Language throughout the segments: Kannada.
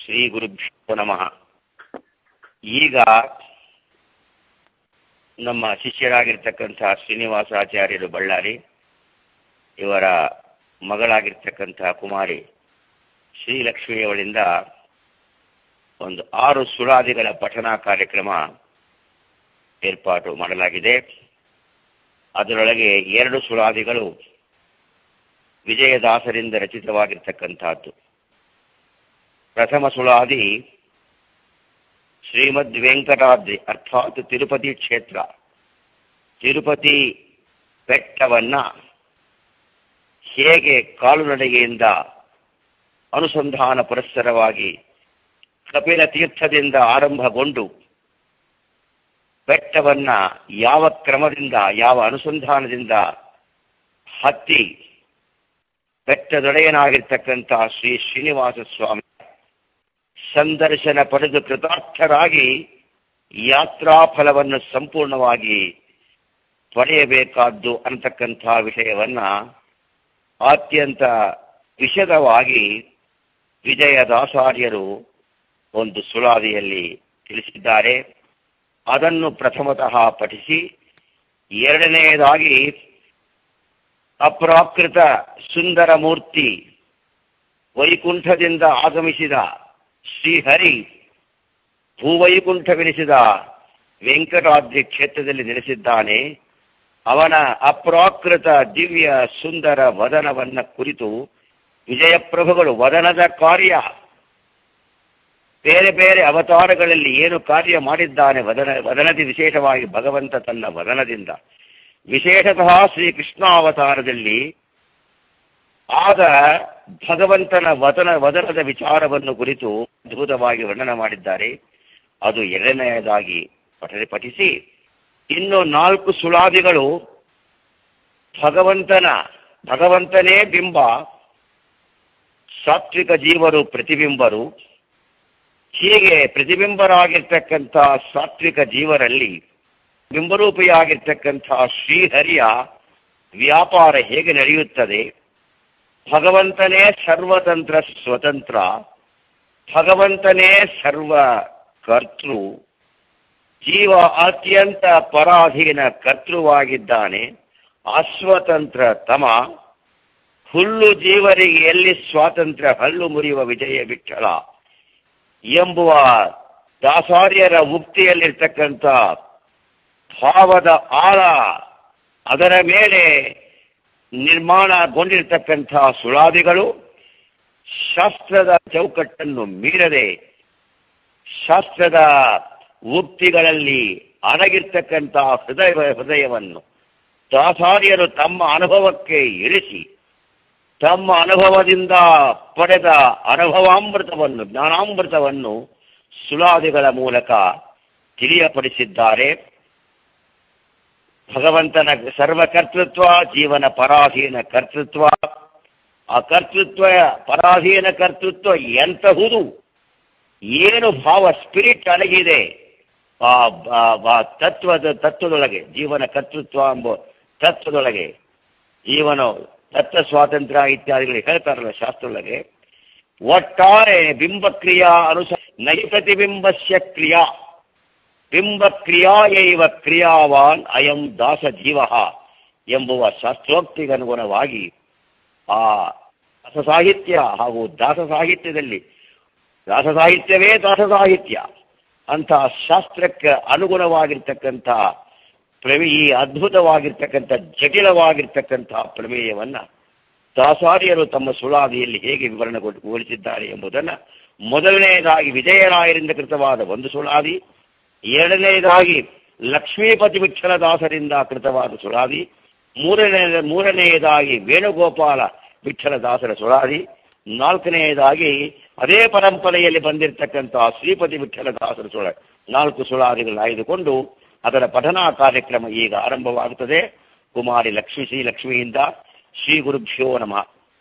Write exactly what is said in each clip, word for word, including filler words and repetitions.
ಶ್ರೀ ಗುರುಭ್ಯೋ ನಮಃ. ಈಗ ನಮ್ಮ ಶಿಷ್ಯರಾಗಿರ್ತಕ್ಕಂತಹ ಶ್ರೀನಿವಾಸಾಚಾರ್ಯರು ಬಳ್ಳಾರಿ, ಇವರ ಮಗಳಾಗಿರ್ತಕ್ಕಂತಹ ಕುಮಾರಿ ಶ್ರೀಲಕ್ಷ್ಮಿಯವಳಿಂದ ಒಂದು ಆರು ಸುಳಾದಿಗಳ ಪಠಣ ಕಾರ್ಯಕ್ರಮ ಏರ್ಪಾಟು ಮಾಡಲಾಗಿದೆ. ಅದರೊಳಗೆ ಎರಡು ಸುಳಾದಿಗಳು ವಿಜಯದಾಸರಿಂದ ರಚಿತವಾಗಿರ್ತಕ್ಕಂತಹದ್ದು. ಪ್ರಥಮ ಸುಳಾದಿ ಶ್ರೀಮದ್ ವೆಂಕಟಾದ್ರಿ ಅರ್ಥಾತ್ ತಿರುಪತಿ ಕ್ಷೇತ್ರ, ತಿರುಪತಿ ಬೆಟ್ಟವನ್ನ ಹೇಗೆ ಕಾಲುನಡಿಗೆಯಿಂದ ಅನುಸಂಧಾನ ಪುರಸ್ಸರವಾಗಿ ಕಪಿಲ ತೀರ್ಥದಿಂದ ಆರಂಭಗೊಂಡು ಬೆಟ್ಟವನ್ನ ಯಾವ ಕ್ರಮದಿಂದ ಯಾವ ಅನುಸಂಧಾನದಿಂದ ಹತ್ತಿ ಬೆಟ್ಟದೊಡೆಯನಾಗಿರ್ತಕ್ಕಂತಹ ಶ್ರೀ ಶ್ರೀನಿವಾಸ ಸ್ವಾಮಿ ಸಂದರ್ಶನ ಪಡೆದು ಕೃತಾರ್ಥರಾಗಿ ಯಾತ್ರಾ ಫಲವನ್ನು ಸಂಪೂರ್ಣವಾಗಿ ಪಡೆಯಬೇಕಾದ್ದು ಅನ್ನತಕ್ಕಂತಹ ವಿಷಯವನ್ನ ಅತ್ಯಂತ ವಿಶದವಾಗಿ ವಿಜಯದಾಸಾರ್ಯರು ಒಂದು ಸುಳಾದಿಯಲ್ಲಿ ತಿಳಿಸಿದ್ದಾರೆ. ಅದನ್ನು ಪ್ರಥಮತಃ ಪಠಿಸಿ, ಎರಡನೆಯದಾಗಿ ಅಪ್ರಾಕೃತ ಸುಂದರ ಮೂರ್ತಿ ವೈಕುಂಠದಿಂದ ಆಗಮಿಸಿದ ಶ್ರೀಹರಿ ಭೂವೈಕುಂಠವೆನಿಸಿದ ವೆಂಕಟಾದ್ರಿ ಕ್ಷೇತ್ರದಲ್ಲಿ ನೆಲೆಸಿದ್ದಾನೆ. ಅವನ ಅಪ್ರಾಕೃತ ದಿವ್ಯ ಸುಂದರ ವದನವನ್ನ ಕುರಿತು ವಿಜಯಪ್ರಭುಗಳು ವದನದ ಕಾರ್ಯ, ಬೇರೆ ಬೇರೆ ಅವತಾರಗಳಲ್ಲಿ ಏನು ಕಾರ್ಯ ಮಾಡಿದ್ದಾನೆ ವದನ ವದನದಿ ವಿಶೇಷವಾಗಿ ಭಗವಂತ ತನ್ನ ವದನದಿಂದ, ವಿಶೇಷತಃ ಶ್ರೀಕೃಷ್ಣಾವತಾರದಲ್ಲಿ ಆದ ಭಗವಂತನ ವದನ ವದನದ ವಿಚಾರವನ್ನು ಕುರಿತು ಅದ್ಭುತವಾಗಿ ವರ್ಣನೆ ಮಾಡಿದ್ದಾರೆ. ಅದು ಎರಡನೆಯದಾಗಿ ಪಠನೆ ಪಠಿಸಿ, ಇನ್ನು ನಾಲ್ಕು ಸುಳಾದಿಗಳು ಭಗವಂತನ ಭಗವಂತನೇ ಬಿಂಬ, ಸಾತ್ವಿಕ ಜೀವರು ಪ್ರತಿಬಿಂಬರು. ಹೀಗೆ ಪ್ರತಿಬಿಂಬರಾಗಿರ್ತಕ್ಕಂಥ ಸಾತ್ವಿಕ ಜೀವರಲ್ಲಿ ಬಿಂಬರೂಪಿಯಾಗಿರ್ತಕ್ಕಂತಹ ಶ್ರೀಹರಿಯ ವ್ಯಾಪಾರ ಹೇಗೆ ನಡೆಯುತ್ತದೆ, ಭಗವಂತನೇ ಸರ್ವತಂತ್ರ ಸ್ವತಂತ್ರ, ಭಗವಂತನೇ ಸರ್ವ ಕರ್ತೃ, ಜೀವ ಅತ್ಯಂತ ಪರಾಧೀನ ಕರ್ತೃವಾಗಿದ್ದಾನೆ, ಅಸ್ವತಂತ್ರ ತಮ, ಹುಲ್ಲು ಜೀವರಿಗೆ ಎಲ್ಲಿ ಸ್ವಾತಂತ್ರ್ಯ ಹಲ್ಲು ಮುರಿಯುವ ವಿಜಯ ವಿಠಲ ಎಂಬುವ ದಾಸಾರ್ಯರ ಉಕ್ತಿಯಲ್ಲಿರ್ತಕ್ಕಂಥ ಭಾವದ ಆಳ, ಅದರ ಮೇಲೆ ನಿರ್ಮಾಣಗೊಂಡಿರ್ತಕ್ಕಂತಹ ಸುಳಾದಿಗಳು ಶಾಸ್ತ್ರದ ಚೌಕಟ್ಟನ್ನು ಮೀರದೆ ಶಾಸ್ತ್ರದ ಉಕ್ತಿಗಳಲ್ಲಿ ಅಡಗಿರ್ತಕ್ಕಂತಹ ಹೃದಯ ಹೃದಯವನ್ನು ದಾಸಾರ್ಯರು ತಮ್ಮ ಅನುಭವಕ್ಕೆ ಇರಿಸಿ ತಮ್ಮ ಅನುಭವದಿಂದ ಪಡೆದ ಅನುಭವಾಮೃತವನ್ನು ಜ್ಞಾನಾಮೃತವನ್ನು ಸುಳಾದಿಗಳ ಮೂಲಕ ತಿಳಿಯಪಡಿಸಿದ್ದಾರೆ. ಭಗವಂತನ ಸರ್ವಕರ್ತೃತ್ವ, ಜೀವನ ಪರಾಧೀನ ಕರ್ತೃತ್ವ, ಆ ಕರ್ತೃತ್ವ ಪರಾಧೀನ ಕರ್ತೃತ್ವ ಎಂತಹುದು, ಏನು ಭಾವ ಸ್ಪಿರಿಟ್ ಅಡಗಿದೆ ಆ ತತ್ವದ ತತ್ವದೊಳಗೆ, ಜೀವನ ಕರ್ತೃತ್ವ ಎಂಬ ತತ್ವದೊಳಗೆ, ಜೀವನ ತತ್ವ ಸ್ವಾತಂತ್ರ್ಯ ಇತ್ಯಾದಿಗಳು ಹೇಳ್ತಾರಲ್ಲ ಶಾಸ್ತ್ರದೊಳಗೆ. ಒಟ್ಟಾರೆ ಬಿಂಬಕ್ರಿಯಾ ಅನುಸ ನೈ ಪ್ರತಿಬಿಂಬಸ್ಯ ಕ್ರಿಯಾ ಬಿಂಬಕ್ರಿಯಾಯೈವ ಕ್ರಿಯಾವಾನ್ ಅಯಂ ದಾಸ ಜೀವ ಎಂಬುವ ಶಾಸ್ತ್ರೋಕ್ತಿಗನುಗುಣವಾಗಿ ಆ ದಾಸ ಸಾಹಿತ್ಯ ಹಾಗೂ ದಾಸ ಸಾಹಿತ್ಯದಲ್ಲಿ ದಾಸ ಸಾಹಿತ್ಯವೇ ದಾಸ ಸಾಹಿತ್ಯ ಅಂತಹ ಶಾಸ್ತ್ರಕ್ಕೆ ಅನುಗುಣವಾಗಿರ್ತಕ್ಕಂಥ ಪ್ರಮೇ ಈ ಅದ್ಭುತವಾಗಿರ್ತಕ್ಕಂಥ ಜಟಿಲವಾಗಿರ್ತಕ್ಕಂತಹ ಪ್ರಮೇಯವನ್ನ ದಾಸಾರ್ಯರು ತಮ್ಮ ಸುಳಾದಿಯಲ್ಲಿ ಹೇಗೆ ವಿವರಣೆಗೊಳಿಸಿದ್ದಾರೆ ಎಂಬುದನ್ನು ಮೊದಲನೆಯದಾಗಿ ವಿಜಯರಾಯರಿಂದ ಕೃತವಾದ ಒಂದು ಸುಳಾದಿ, ಎರಡನೆಯದಾಗಿ ಲಕ್ಷ್ಮೀಪತಿ ವಿಠಲದಾಸರಿಂದ ಕೃತವಾದ ಸುಳಾದಿ, ಮೂರನೇ ಮೂರನೆಯದಾಗಿ ವೇಣುಗೋಪಾಲ ವಿಠಲದಾಸರ ಸುಳಾದಿ, ನಾಲ್ಕನೆಯದಾಗಿ ಅದೇ ಪರಂಪರೆಯಲ್ಲಿ ಬಂದಿರತಕ್ಕಂತಹ ಶ್ರೀಪತಿ ವಿಠಲದಾಸರ ಸುಳ ನಾಲ್ಕು ಸುಳಾದಿಗಳನ್ನು ಆಯ್ದುಕೊಂಡು ಅದರ ಪಠನಾ ಕಾರ್ಯಕ್ರಮ ಈಗ ಆರಂಭವಾಗುತ್ತದೆ. ಕುಮಾರಿ ಲಕ್ಷ್ಮೀ ಶ್ರೀ ಲಕ್ಷ್ಮಿಯಿಂದ ಶ್ರೀ ಗುರುಭ್ಯೋ ನಮಃ.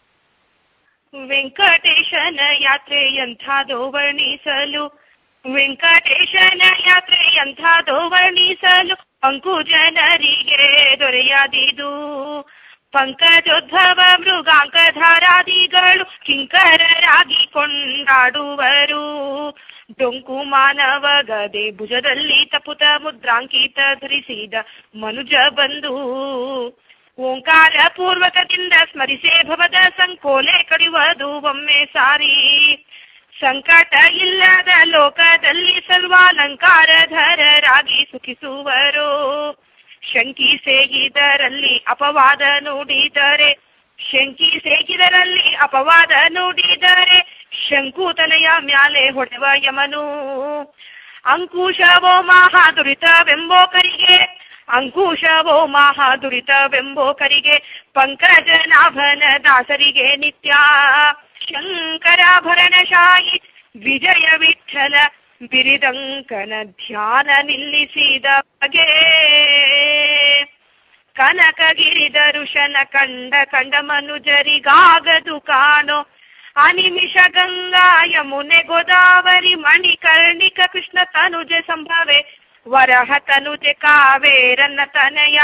ವೆಂಕಟೇಶನ ಯಾತ್ರೆ ಎಂಥದೋ ವರ್ಣಿಸಲು, ವೆಂಕಟೇಶನ ಯಾತ್ರೆ ಎಂಥದೋ ವರ್ಣಿಸಲು ಅಂಕು ಜನರಿಗೆ ದೊರೆಯದಿದು. ಪಂಕಜೋದ್ಭವ ಮೃಗಾಂಕಧಾರಾದಿಗಳು ಕಿಂಕರರ ಧರರಾಗಿ ಕೊಂಡಾಡುವರು. ಡೊಂಕು ಮಾನವ ಗದೆ ಭುಜದಲ್ಲಿ ತಪುತ ಮುದ್ರಾಂಕಿತ ಧರಿಸಿದ ಮನುಜ ಬಂದು ಓಂಕಾರ ಪೂರ್ವಕದಿಂದ ಸ್ಮರಿಸೇ ಭವದ ಸಂಕೋಲೆ ಕಡಿಯುವುದು ಒಮ್ಮೆ ಸಾರಿ. ಸಂಕಟ ಇಲ್ಲದ ಲೋಕದಲ್ಲಿ ಸರ್ವಾಲಂಕಾರಧರರಾಗಿ ಸುಖಿಸುವರು. ಶಂಕಿಸೇ ಇದರಲ್ಲಿ ಅಪವಾದ ನುಡಿದರೆ ಶಂಕಿಸೇ ಇದರಲ್ಲಿ ಅಪವಾದ ನುಡಿದರೆ ಶಂಕುತಲೆಯ ಮ್ಯಾಲೆ ಹೊಡೆವ ಯಮನು. ಅಂಕುಶವೋ ಮಹಾದುರಿತವೆಂಬೋಕರಿಗೆ ಅಂಕುಶವೋ ಮಹಾದುರಿತವೆಂಬೋಕರಿಗೆ ಪಂಕಜನಾಭನ ದಾಸರಿಗೆ ನಿತ್ಯ. ಶಂಕರಾಭರಣಶಾಹಿ ವಿಜಯ ವಿಠಲ ಬಿರಿದಂಕನ ಧ್ಯಾನ ನಿಲ್ಲಿಸಿದ ಬಗೆ. ಕನಕಗಿರಿದರುಶನ ಕಂಡ ಕಂಡ ಮನುಜರಿಗಾಗದು ಕಾಣೋ ಅನಿಮಿಷ ಗಂಗಾ ಯಮುನೆ ಗೋದಾವರಿ ಮಣಿಕರ್ಣಿಕ ಕೃಷ್ಣ ತನುಜೆ ಸಂಭವೆ ವರಹ ತನುಜೆ ಕಾವೇರನ್ನ ತನಯ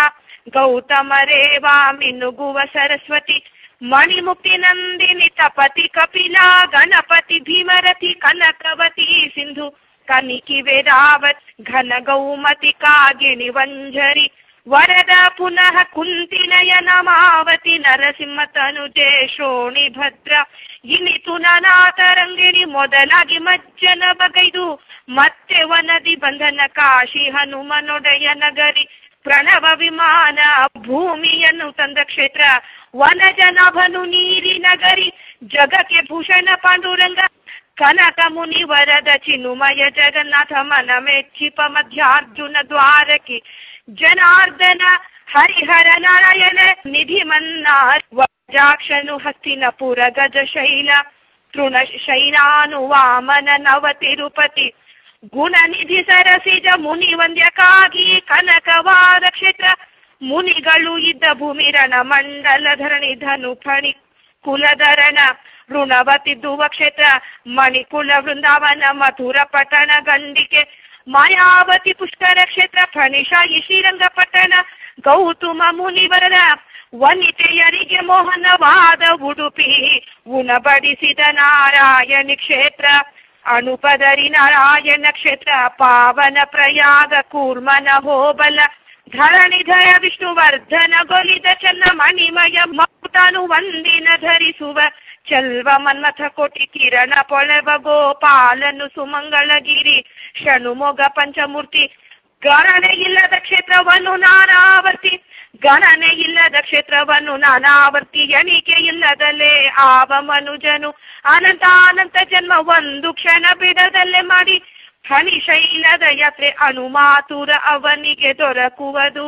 ಗೌತಮರೇವಾ ಮಿನುಗುವ ಸರಸ್ವತಿ ಮಣಿಮುಕ್ತಿ ನಂದಿನಿ ತಪತಿ ಕಪಿಲ ಗಣಪತಿ ಭೀಮರಥಿ ಕನಕವತಿ ಸಿಂಧು ಕನಿಕಿ ವೇದಾವತ್ ಘನ ಗೌಮತಿ ಕಾಗಿಣಿ ವಂಜರಿ ವರದ ಪುನಃ ಕುಂತಿನಯ ನಮಾವತಿ ನರಸಿಂಹ ತನುಜೆ ಶೋಣಿ ಭದ್ರ ಇನಿತು ನಾನಾತರಂಗಿಣಿ ಮೊದಲಾಗಿ ಮಜ್ಜನ ಬಗೈದು ಮತ್ತೆ ವನದಿ ಬಂಧನ ಕಾಶಿ ಹನುಮನೊಡೆಯ ನಗರಿ ಪ್ರಣವ ವಿಮಾನ ಭೂಮಿಯನ್ನು ತಂದ ಕ್ಷೇತ್ರ ವನಜನಾಭನು ನೀರಿ ನಗರಿ ಜಗಕ್ಕೆ ಭೂಷಣ ಪಾಂಡುರಂಗ ಕನಕ ಮುನಿ ವರದ ಚಿನುಮಯ ಜಗನ್ನಾಥ ಮನ ಮೆಚ್ಚಿಪ ಮಧ್ಯಾರ್ಜುನ ದ್ವಾರಕಿ ಜನಾರ್ದನ ಹರಿಹರ ನಾರಾಯಣ ನಿಧಿ ಮನ್ನಾರ್ ವಜಾಕ್ಷನು ಹಸ್ತಿನಪುರ ಗಜ ಶೈಲ ತೃಣ ಶೈನಾನು ವಾಮನ ನವ ತಿರುಪತಿ ಗುಣನಿಧಿ ಸರಸಿಜ ಮುನಿ ವಂದ್ಯಕ್ಕಾಗಿ ಕನಕವಾದ ಕ್ಷೇತ್ರ ಮುನಿಗಳು ಇದ್ದ ಭೂಮಿ ರಣ ಮಂಡಲ ಧರಣಿ ಧನು ಫಣಿ ಕುಲಧರಣ ಋಣವತಿದ್ದುವ ಕ್ಷೇತ್ರ ಮಣಿಕುಲ ವೃಂದಾವನ ಮಥುರ ಪಟ್ಟಣ ಗಂಡಿಕೆ ಮಾಯಾವತಿ ಪುಷ್ಕರ ಕ್ಷೇತ್ರ ಫಣಿಶಾಹಿ ಶ್ರೀರಂಗಪಟ್ಟಣ ಗೌತಮ ಮುನಿವರನ ವನಿತೆಯರಿಗೆ ಮೋಹನವಾದ ಉಡುಪಿ ಉಣಬಡಿಸಿದ ನಾರಾಯಣಿ ಕ್ಷೇತ್ರ ಅನುಪದರಿ ನಾರಾಯಣ ಕ್ಷೇತ್ರ ಪಾವನ ಪ್ರಯಾಗ ಕೂರ್ಮನ ಹೋಬಲ ಧರಣಿಧರ ವಿಷ್ಣುವರ್ಧನ ಗೊಲಿದ ಚನ್ನ ಮಣಿಮಯ ಮೌತನು ವಂದಿನ ಧರಿಸುವ ಚಲ್ವ ಮನ್ಮಥ ಕೋಟಿ ಕಿರಣ ಪೊಳೆವ ಗೋಪಾಲನು ಸುಮಂಗಳಗಿರಿ ಷಣುಮೊಗ ಪಂಚಮೂರ್ತಿ ಗಣನೆ ಇಲ್ಲದ ಕ್ಷೇತ್ರವನ್ನು ನಾನಾವರ್ತಿ ಗಣನೆ ಇಲ್ಲದ ಕ್ಷೇತ್ರವನ್ನು ನಾನಾವರ್ತಿ ಎಣಿಕೆ ಇಲ್ಲದಲ್ಲೇ ಆವ ಮನುಜನು ಅನಂತ ಅನಂತ ಜನ್ಮ ಒಂದು ಕ್ಷಣ ಬಿಡದಲ್ಲೇ ಮಾಡಿ ಫಣಿಶೈಲದ ಯಾತ್ರೆ ಅನುಮಾತುರ ಅವನಿಗೆ ದೊರಕುವುದು.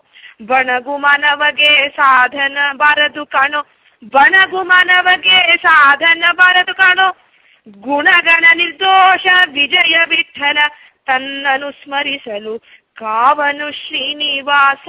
ಬಣಗು ಮಾನವಗೆ ಸಾಧನ ಬಾರದು ಕಾಣೋ ಬಣಗು ಮಾನವಗೆ ಸಾಧನ ಬಾರದು ಕಾಣೋ ಗುಣಗಣ ನಿರ್ದೋಷ ವಿಜಯ ವಿಠಲ ತನ್ನನು ಸ್ಮರಿಸಲು ಕಾವನು ಶ್ರೀನಿವಾಸ.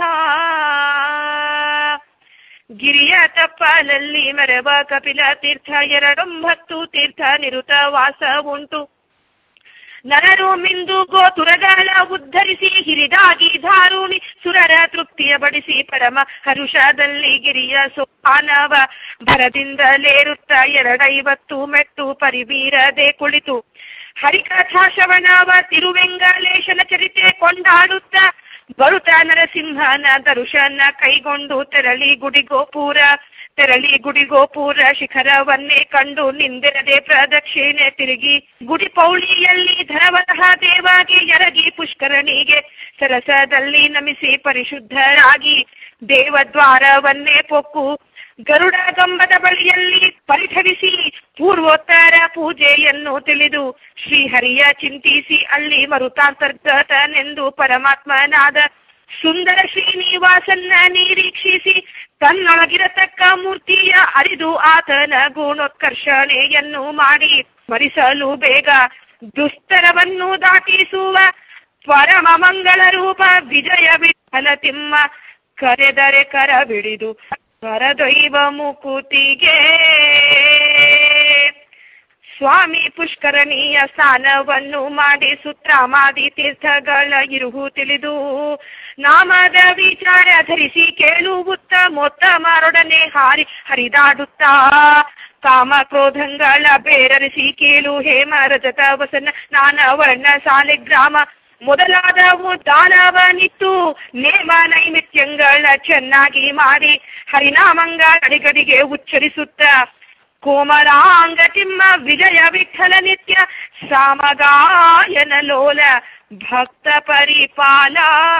ಗಿರಿಯ ತಪ್ಪಲಲ್ಲಿ ಮೆರವ ಕಪಿಲ ತೀರ್ಥ ಎರಡೊಂಬತ್ತು ತೀರ್ಥ ನಿರುತ ವಾಸ ಉಂಟು. ನರರು ಮಿಂದು ಗೋತುರಗಳ ಉದ್ಧರಿಸಿ ಹಿರಿದಾಗಿ ಧಾರುಣಿ ಸುರರ ತೃಪ್ತಿಯ ಬಡಿಸಿ ಪರಮ ಹರುಷದಲ್ಲಿ ಗಿರಿಯ ಸೋಪಾನವ ಭರದಿಂದಲೇರುತ್ತ ಎರಡೈವತ್ತು ಮೆಟ್ಟು ಪರಿಬೀರದೆ ಕುಳಿತು ಹರಿಕಥಾ ಶ್ರವಣವ ತಿರುವೆಂಗಲೇಶನ ಚರಿತೆ ಕೊಂಡಾಡುತ್ತ ಬರುತ್ತ ನರಸಿಂಹನ ದರ್ಶನ ಕೈಗೊಂಡು ತೆರಳಿ ಗುಡಿಗೋಪುರ ತೆರಳಿ ಗುಡಿಗೋಪುರ ಶಿಖರವನ್ನೇ ಕಂಡು ನಿಂದಿರದೆ ಪ್ರದಕ್ಷಿಣೆ ತಿರುಗಿ ಗುಡಿ ಪೌಳಿಯಲ್ಲಿ ಧನವತಃ ದೇವಾಗೆ ಎರಗಿ ಪುಷ್ಕರಣಿಗೆ ಸರಸದಲ್ಲಿ ನಮಿಸಿ ಪರಿಶುದ್ಧರಾಗಿ ದೇವದ್ವಾರವನ್ನೇ ಪೊಕ್ಕು ಗರುಡ ಗಂಬದ ಬಳಿಯಲ್ಲಿ ಪರಿಠವಿಸಿ ಪೂರ್ವೋತ್ತರ ಪೂಜೆಯನ್ನು ತಿಳಿದು ಶ್ರೀಹರಿಯ ಚಿಂತಿಸಿ ಅಲ್ಲಿ ಮರುತಾಂತರ್ಗತನೆಂದು ಪರಮಾತ್ಮನಾದ ಸುಂದರ ಶ್ರೀನಿವಾಸನ್ನ ನಿರೀಕ್ಷಿಸಿ ತನ್ನೊಳಗಿರತಕ್ಕ ಮೂರ್ತಿಯ ಅರಿದು ಆತನ ಗುಣೋತ್ಕರ್ಷಣೆಯನ್ನು ಮಾಡಿ ಸ್ಮರಿಸಲು ಬೇಗ ದುಸ್ತರವನ್ನು ದಾಟಿಸುವ ಪರಮ ಮಂಗಳ ರೂಪ ವಿಜಯ ವಿಠಲ ತಿಮ್ಮ ಕರೆದರೆ ಕರ ಬಿಡಿದು ಕರದೊಯ್ವ ಮುಕುತಿಗೆ. ಸ್ವಾಮಿ ಪುಷ್ಕರಣೀಯ ಸ್ನಾನವನ್ನು ಮಾಡಿ ಸೂತ್ರಮಾದಿ ತೀರ್ಥಗಳ ಇರುಹು ತಿಳಿದು ನಾಮದ ವಿಚಾರ ಧರಿಸಿ ಕೇಳುವುತ್ತ ಮೊತ್ತಮರೊಡನೆ ಹಾರಿ ಹರಿದಾಡುತ್ತಾ ಕಾಮ ಕ್ರೋಧಗಳ ಬೇರರಿಸಿ ಕೇಳು ಹೇಮ ರಜತ ವಸನ ನಾನವರ್ಣ ಸಾಲಿಗ್ರಾಮ ಮೊದಲಾದವು ದಾನವನಿತ್ತು ನೇಮ ನೈಮಿತ್ಯಗಳ ಚೆನ್ನಾಗಿ ಮಾಡಿ ಹರಿನಾಮಂಗಳ ಅಡಿಗಡಿಗೆ ಉಚ್ಚರಿಸುತ್ತ ಕೋಮಲಾಂಗ ತಿಮ್ಮ ವಿಜಯ ವಿಠಲ ನಿತ್ಯ ಸಾಮಗಾಯನ ಲೋಲ ಭಕ್ತ ಪರಿಪಾಲ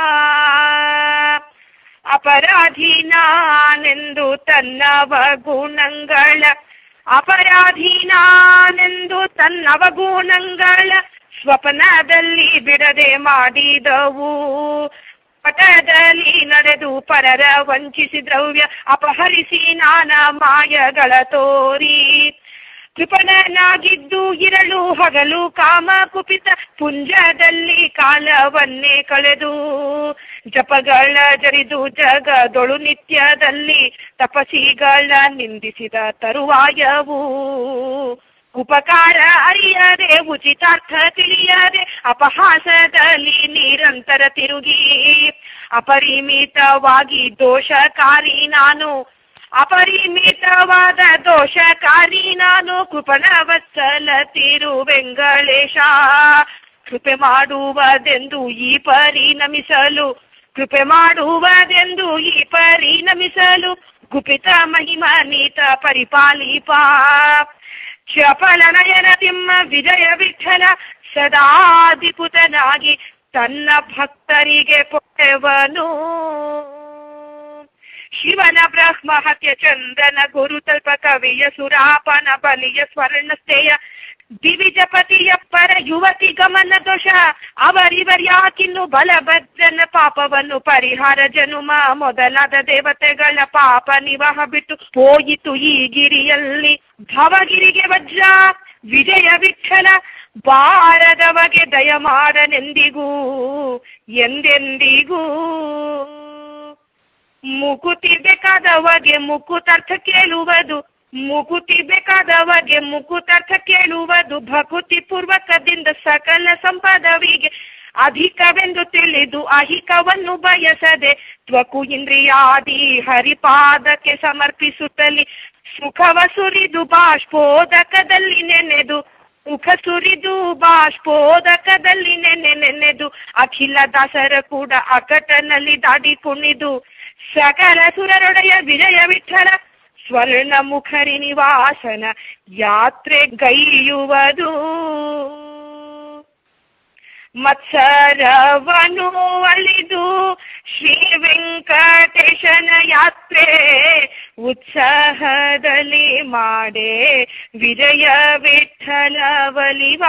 ಅಪರಾಧೀನಾನೆಂದು ತನ್ನವ ಗುಣಗಳ ಅಪರಾಧೀನಾನೆಂದು ತನ್ನವ ಗುಣಗಳ ಸ್ವಪ್ನದಲ್ಲಿ ಬಿಡದೆ ಮಾಡಿದವು ಪಟದಲ್ಲಿ ನಡೆದು ಪರರ ವಂಚಿಸಿ ದ್ರವ್ಯ ಅಪಹರಿಸಿ ನಾನಾ ಮಾಯಗಳ ತೋರಿ ಕೃಪಣನಾಗಿದ್ದು ಇರಲು ಹಗಲು ಕಾಮ ಕುಪಿತ ಪುಂಜದಲ್ಲಿ ಕಾಲವನ್ನೇ ಕಳೆದು ಜಪಗಳ ಜರಿದು ಜಗದೊಳು ನಿತ್ಯದಲ್ಲಿ ತಪಸಿಗಳ ನಿಂದಿಸಿದ ತರುವಾಯವು ಉಪಕಾರ ಅರಿಯದೆ ಉಚಿತಾರ್ಥ ತಿಳಿಯದೆ ಅಪಹಾಸದಲ್ಲಿ ನಿರಂತರ ತಿರುಗಿ ಅಪರಿಮಿತವಾಗಿ ದೋಷಕಾರಿ ನಾನು ಅಪರಿಮಿತವಾದ ದೋಷಕಾರಿ ನಾನು ಕೃಪಣ ವತ್ಸಲ ತಿರುವೆಂಗಳೇಶ ಕೃಪೆ ಮಾಡುವುದೆಂದು ಈ ಪರಿಣಮಿಸಲು ಕೃಪೆ ಮಾಡುವುದೆಂದು ಈ ಪರಿಣಮಿಸಲು ಗುಪಿತ ಮಹಿಮಾನೀತ ಪರಿಪಾಲಿಪ ಚಪಲ ನಯನ ತಿಮ್ಮ ವಿಜಯ ವಿಠಲ ಸದಾಧಿಪುತನಾಗಿ ತನ್ನ ಭಕ್ತರಿಗೆ ಪೊಟ್ಟೆವನು ಶಿವನ ಬ್ರಹ್ಮ ಹತ್ಯ ಚಂದನ ಗುರುತಲ್ಪ ಕವಿಯ ಸುರಾಪನ ಬಲಿಯ ಸ್ವರ್ಣಸ್ಥೆಯ ದಿವಿಜಪತಿಯ ಪರ ಯುವತಿ ಗಮನ ದೋಷ ಅವರಿವರ್ಯಾಕಿನ್ನು ಬಲಭದ್ರನ ಪಾಪವನ್ನು ಪರಿಹಾರ ಜನುಮ ಮೊದಲಾದ ದೇವತೆಗಳ ಪಾಪ ನಿವಾಹ ಬಿಟ್ಟು ಹೋಯಿತು ಈ ಗಿರಿಯಲ್ಲಿ ಭವಗಿರಿಗೆ ವಜ್ರ ವಿಜಯ ವಿಠಲ ಬಾರದವಗೆ ದಯ ಮಾಡನೆಂದಿಗೂ ಎಂದೆಂದಿಗೂ ಮುಕುತಿ ಬೇಕಾದವಗೆ ಮುಕುತಾರ್ಥ ಕೇಳುವುದು ಮುಕುತಿ ಬೇಕಾದವಗೆ ಮುಕುತಾರ್ಥ ಕೇಳುವುದು ಭಕುತಿ ಪೂರ್ವಕದಿಂದ ಸಕಲ ಸಂಪದವಿಗೆ ಅಧಿಕವೆಂದು ತಿಳಿದು ಅಹಿಕವನ್ನು ಬಯಸದೆ ತ್ವಕು ಇಂದ್ರಿಯಾದಿ ಹರಿಪಾದಕ್ಕೆ ಸಮರ್ಪಿಸುತ್ತಲಿ ಸುಖವ ಸುರಿದು ಬಾಷ್ಪೋದಕದಲ್ಲಿ ನೆನೆದು ಮುಖ ಸುರಿದು ಬಾಷ್ಪೋದಕದಲ್ಲಿ ನೆನೆ ನೆನೆದು ಅಖಿಲ ದಾಸರ ಕೂಡ ಅಕಟನಲ್ಲಿ ದಾಡಿ ಕುಣಿದು ಸಕಲ ಸುರರೊಡೆಯ ವಿಜಯ ವಿಠಲ ಸ್ವರ್ಣ ಮುಖರಿ ನಿವಾಸನ ಯಾತ್ರೆ ಗೈಯುವುದು ಮತ್ಸರವನು ಅಳಿದು ಶ್ರೀ ವೆಂಕಟೇಶನ ಯಾತ್ರೆ ಉತ್ಸಾಹದಲ್ಲಿ ಮಾಡೆ ವಿಜಯ ವಿಠಲ ಒಲಿವ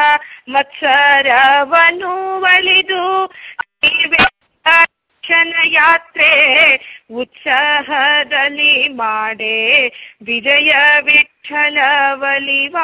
ಮತ್ಸರವನು ಅಳಿದು ಶ್ರೀ ವೆಂಕಟೇಶನ ಯಾತ್ರೆ ಉತ್ಸಾಹದಲ್ಲಿ ಮಾಡೆ ವಿಜಯ ವಿಠಲ ಒಲಿವ.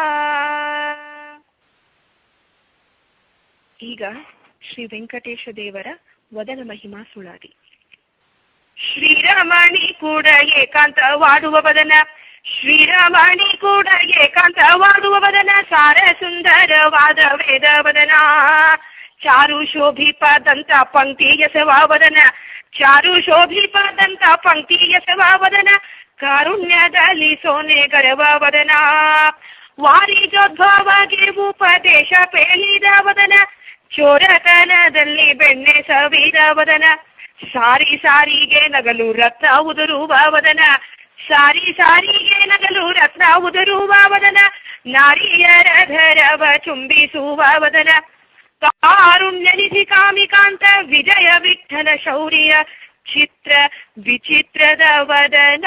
ಈಗ ಶ್ರೀ ವೆಂಕಟೇಶ ದೇವರ ವದನ ಮಹಿಮಾ ಸುಳಾದಿ. ಶ್ರೀರಮಣಿ ಕೂಡ ಏಕಾಂತವಾಡುವ ವದನ, ಶ್ರೀರಮಣಿ ಕೂಡ ಏಕಾಂತವಾಡುವ ವದನ, ಸಾರ ಸುಂದರವಾದ ವೇದ ವದನ, ಚಾರು ಶೋಭಿಪದಂತ ಪಂಕ್ತಿ ಎಸವ ವದನ, ಚಾರು ಶೋಭಿಪದಂತ ಪಂಕ್ತಿ ಎಸವ ವದನ, ಕಾರುಣ್ಯದಲ್ಲಿ ಸೋನೆ ಗರವ ವದನ, ವಾರಿಜೋದ್ಭವಗೆ ಉಪದೇಶ ಪೇಳಿದ ವದನ, ಚೋರತನದಲ್ಲಿ ಬೆಣ್ಣೆ ಸವಿದ ವದನ, ಸಾರಿ ಸಾರಿಗೆ ನಗಲು ರತ್ನ ಉದುರುವ ವದನ, ಸಾರಿ ಸಾರಿಗೆ ನಗಲು ರತ್ನ ಉದುರುವ ವದನ, ನಾರಿಯರ ಧರವ ಚುಂಬಿಸುವ ವದನ, ಕಾರುಣ್ಯ ನಿಧಿ ಕಾಮಿಕಾಂತ ವಿಜಯ ವಿಠಲ ಶೌರ್ಯ ಚಿತ್ರ ವಿಚಿತ್ರದ ವದನ,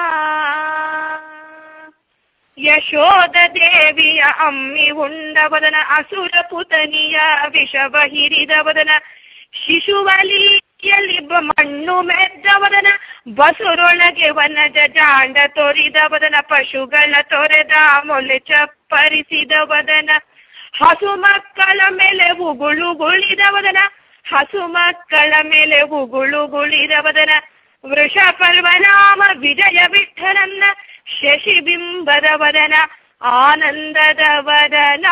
ಯಶೋದ ದೇವಿಯ ಅಮ್ಮಿ ಉಂಡ ವದನ, ಅಸುರ ಪುತನಿಯ ವಿಷವ ಹಿರಿದ ವದನ, ಶಿಶುವಲಿಯಲ್ಲಿ ಮಣ್ಣು ಮೆದ್ದ ವದನ, ಬಸುರೊಳಗೆ ವನಜ ಜಾಂಡ ತೋರಿದ ವದನ, ಪಶುಗಳ ತೊರೆದ ಮೊಲೆ ಚಪ್ಪರಿಸಿದ ವದನ, ಹಸು ಮಕ್ಕಳ ಮೇಲೆ ಉಗುಳು ಗುಳಿದ ವದನ, ಹಸು ಮಕ್ಕಳ ಮೇಲೆ ಉಗುಳು ಗುಳಿದ ವದನ, ವೃಷ ಪರ್ವನಾಮ ವಿಜಯ ವಿಠಲನ್ನ ಶಶಿಬಿಂಬದ ವದನ, ಆನಂದದ ವದನ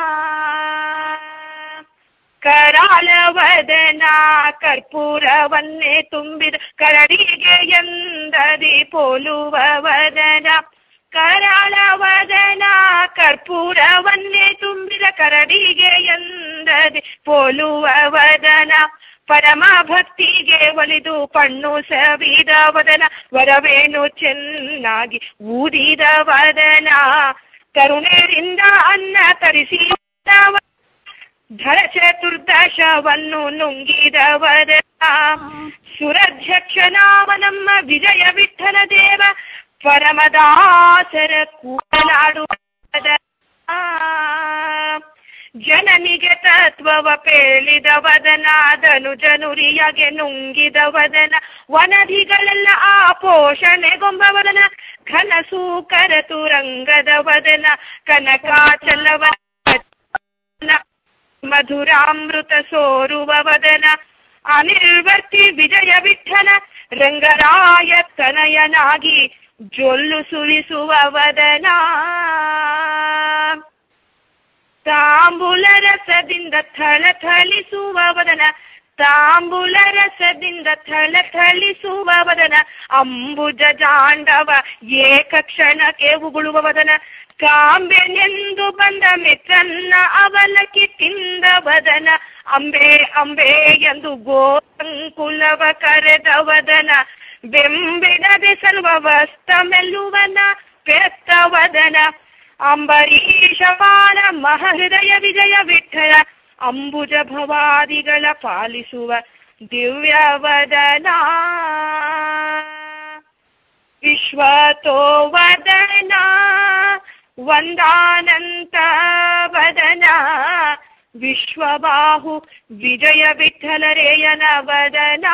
ಕರಾಳ ವದನ ಕರ್ಪೂರವನ್ನೇ ತುಂಬಿದ ಕರಡಿಗೆ ಎಂದದಿ ಪೋಲುವ ವದನ ಕರಾಳ ವದನ ಕರ್ಪೂರವನ್ನೇ ತುಂಬಿದ ಕರಡಿಗೆ ಎಂದದಿ ಪೋಲುವ ವದನ ಪರಮ ಭಕ್ತಿಗೆ ಒಲಿದು ಪಣ್ಣು ಸವಿದ ವದನ ವರವೇನು ಚೆನ್ನಾಗಿ ಊದಿದ ವದನ ಕರುಣೆಯಿಂದ ಅನ್ನ ತರಿಸಿದ ಧರ ಚತುರ್ದಶವನ್ನು ನುಂಗಿದ ವದನ ಸುರಧ್ಯಕ್ಷನಾಮ ನಮ್ಮ ವಿಜಯ ವಿಠಲ ದೇವ ಪರಮದಾಸರ ಕೂಡಲಾಡುವ ಜನನಿಗೆ ತತ್ವವ ಪೇಳಿದ ವದನ ಧನುಜನುರಿಯಗೆ ನುಂಗಿದ ವದನ ವನದಿಗಳೆಲ್ಲ ಆ ಪೋಷಣೆಗೊಂಬ ವದನ ಕನಸು ಕರತುರಂಗದ ವದನ ಕನಕಾಚಲವ ಮಧುರಾಮೃತ ಸೋರುವ ವದನ ಅನಿರ್ವರ್ತಿ ವಿಜಯ ವಿಠಲ ರಂಗರಾಯ ತನಯನಾಗಿ ಜೊಲ್ಲು ಸುರಿಸುವ ವದನ ತಾಂಬೂಲ ರಸದಿಂದ ಥಳಥಳಿಸುವ ವದನ ತಾಂಬೂಲ ರಸದಿಂದ ಥಳಥಳಿಸುವ ವದನ ಅಂಬುಜ ಜಾಂಡವ ಏಕ ಕ್ಷಣಕ್ಕೆ ಉಗುಳುವ ವದನ ಕಾಂಬೆನೆಂದು ಬಂದ ಮಿತ್ರನ್ನ ಅವಲಕ್ಕಿ ತಿಂದ ವದನ ಅಂಬೆ ಅಂಬೆ ಎಂದು ಗೋಕುಲವ ಕರೆದ ವದನ ಬೆಂಬಿಡದೆ ಸರ್ವವಸ್ತ ಮೆಲ್ಲುವನ ಪೆತ್ತ ವದನ ಅಂಬರೀಷಪಾಲ ಮಹೃದಯ ವಿಜಯ ವಿಠಲ ಅಂಬುಜ ಭವಾದಿಗಳ ಪಾಲಿಸುವ ದಿವ್ಯ ವದನ ವಿಶ್ವತೋ ವದನ ವಂದಾನಂತ ವದನ ವಿಶ್ವಬಾಹು ವಿಜಯ ವಿಠಲರೇಯನ ವದನ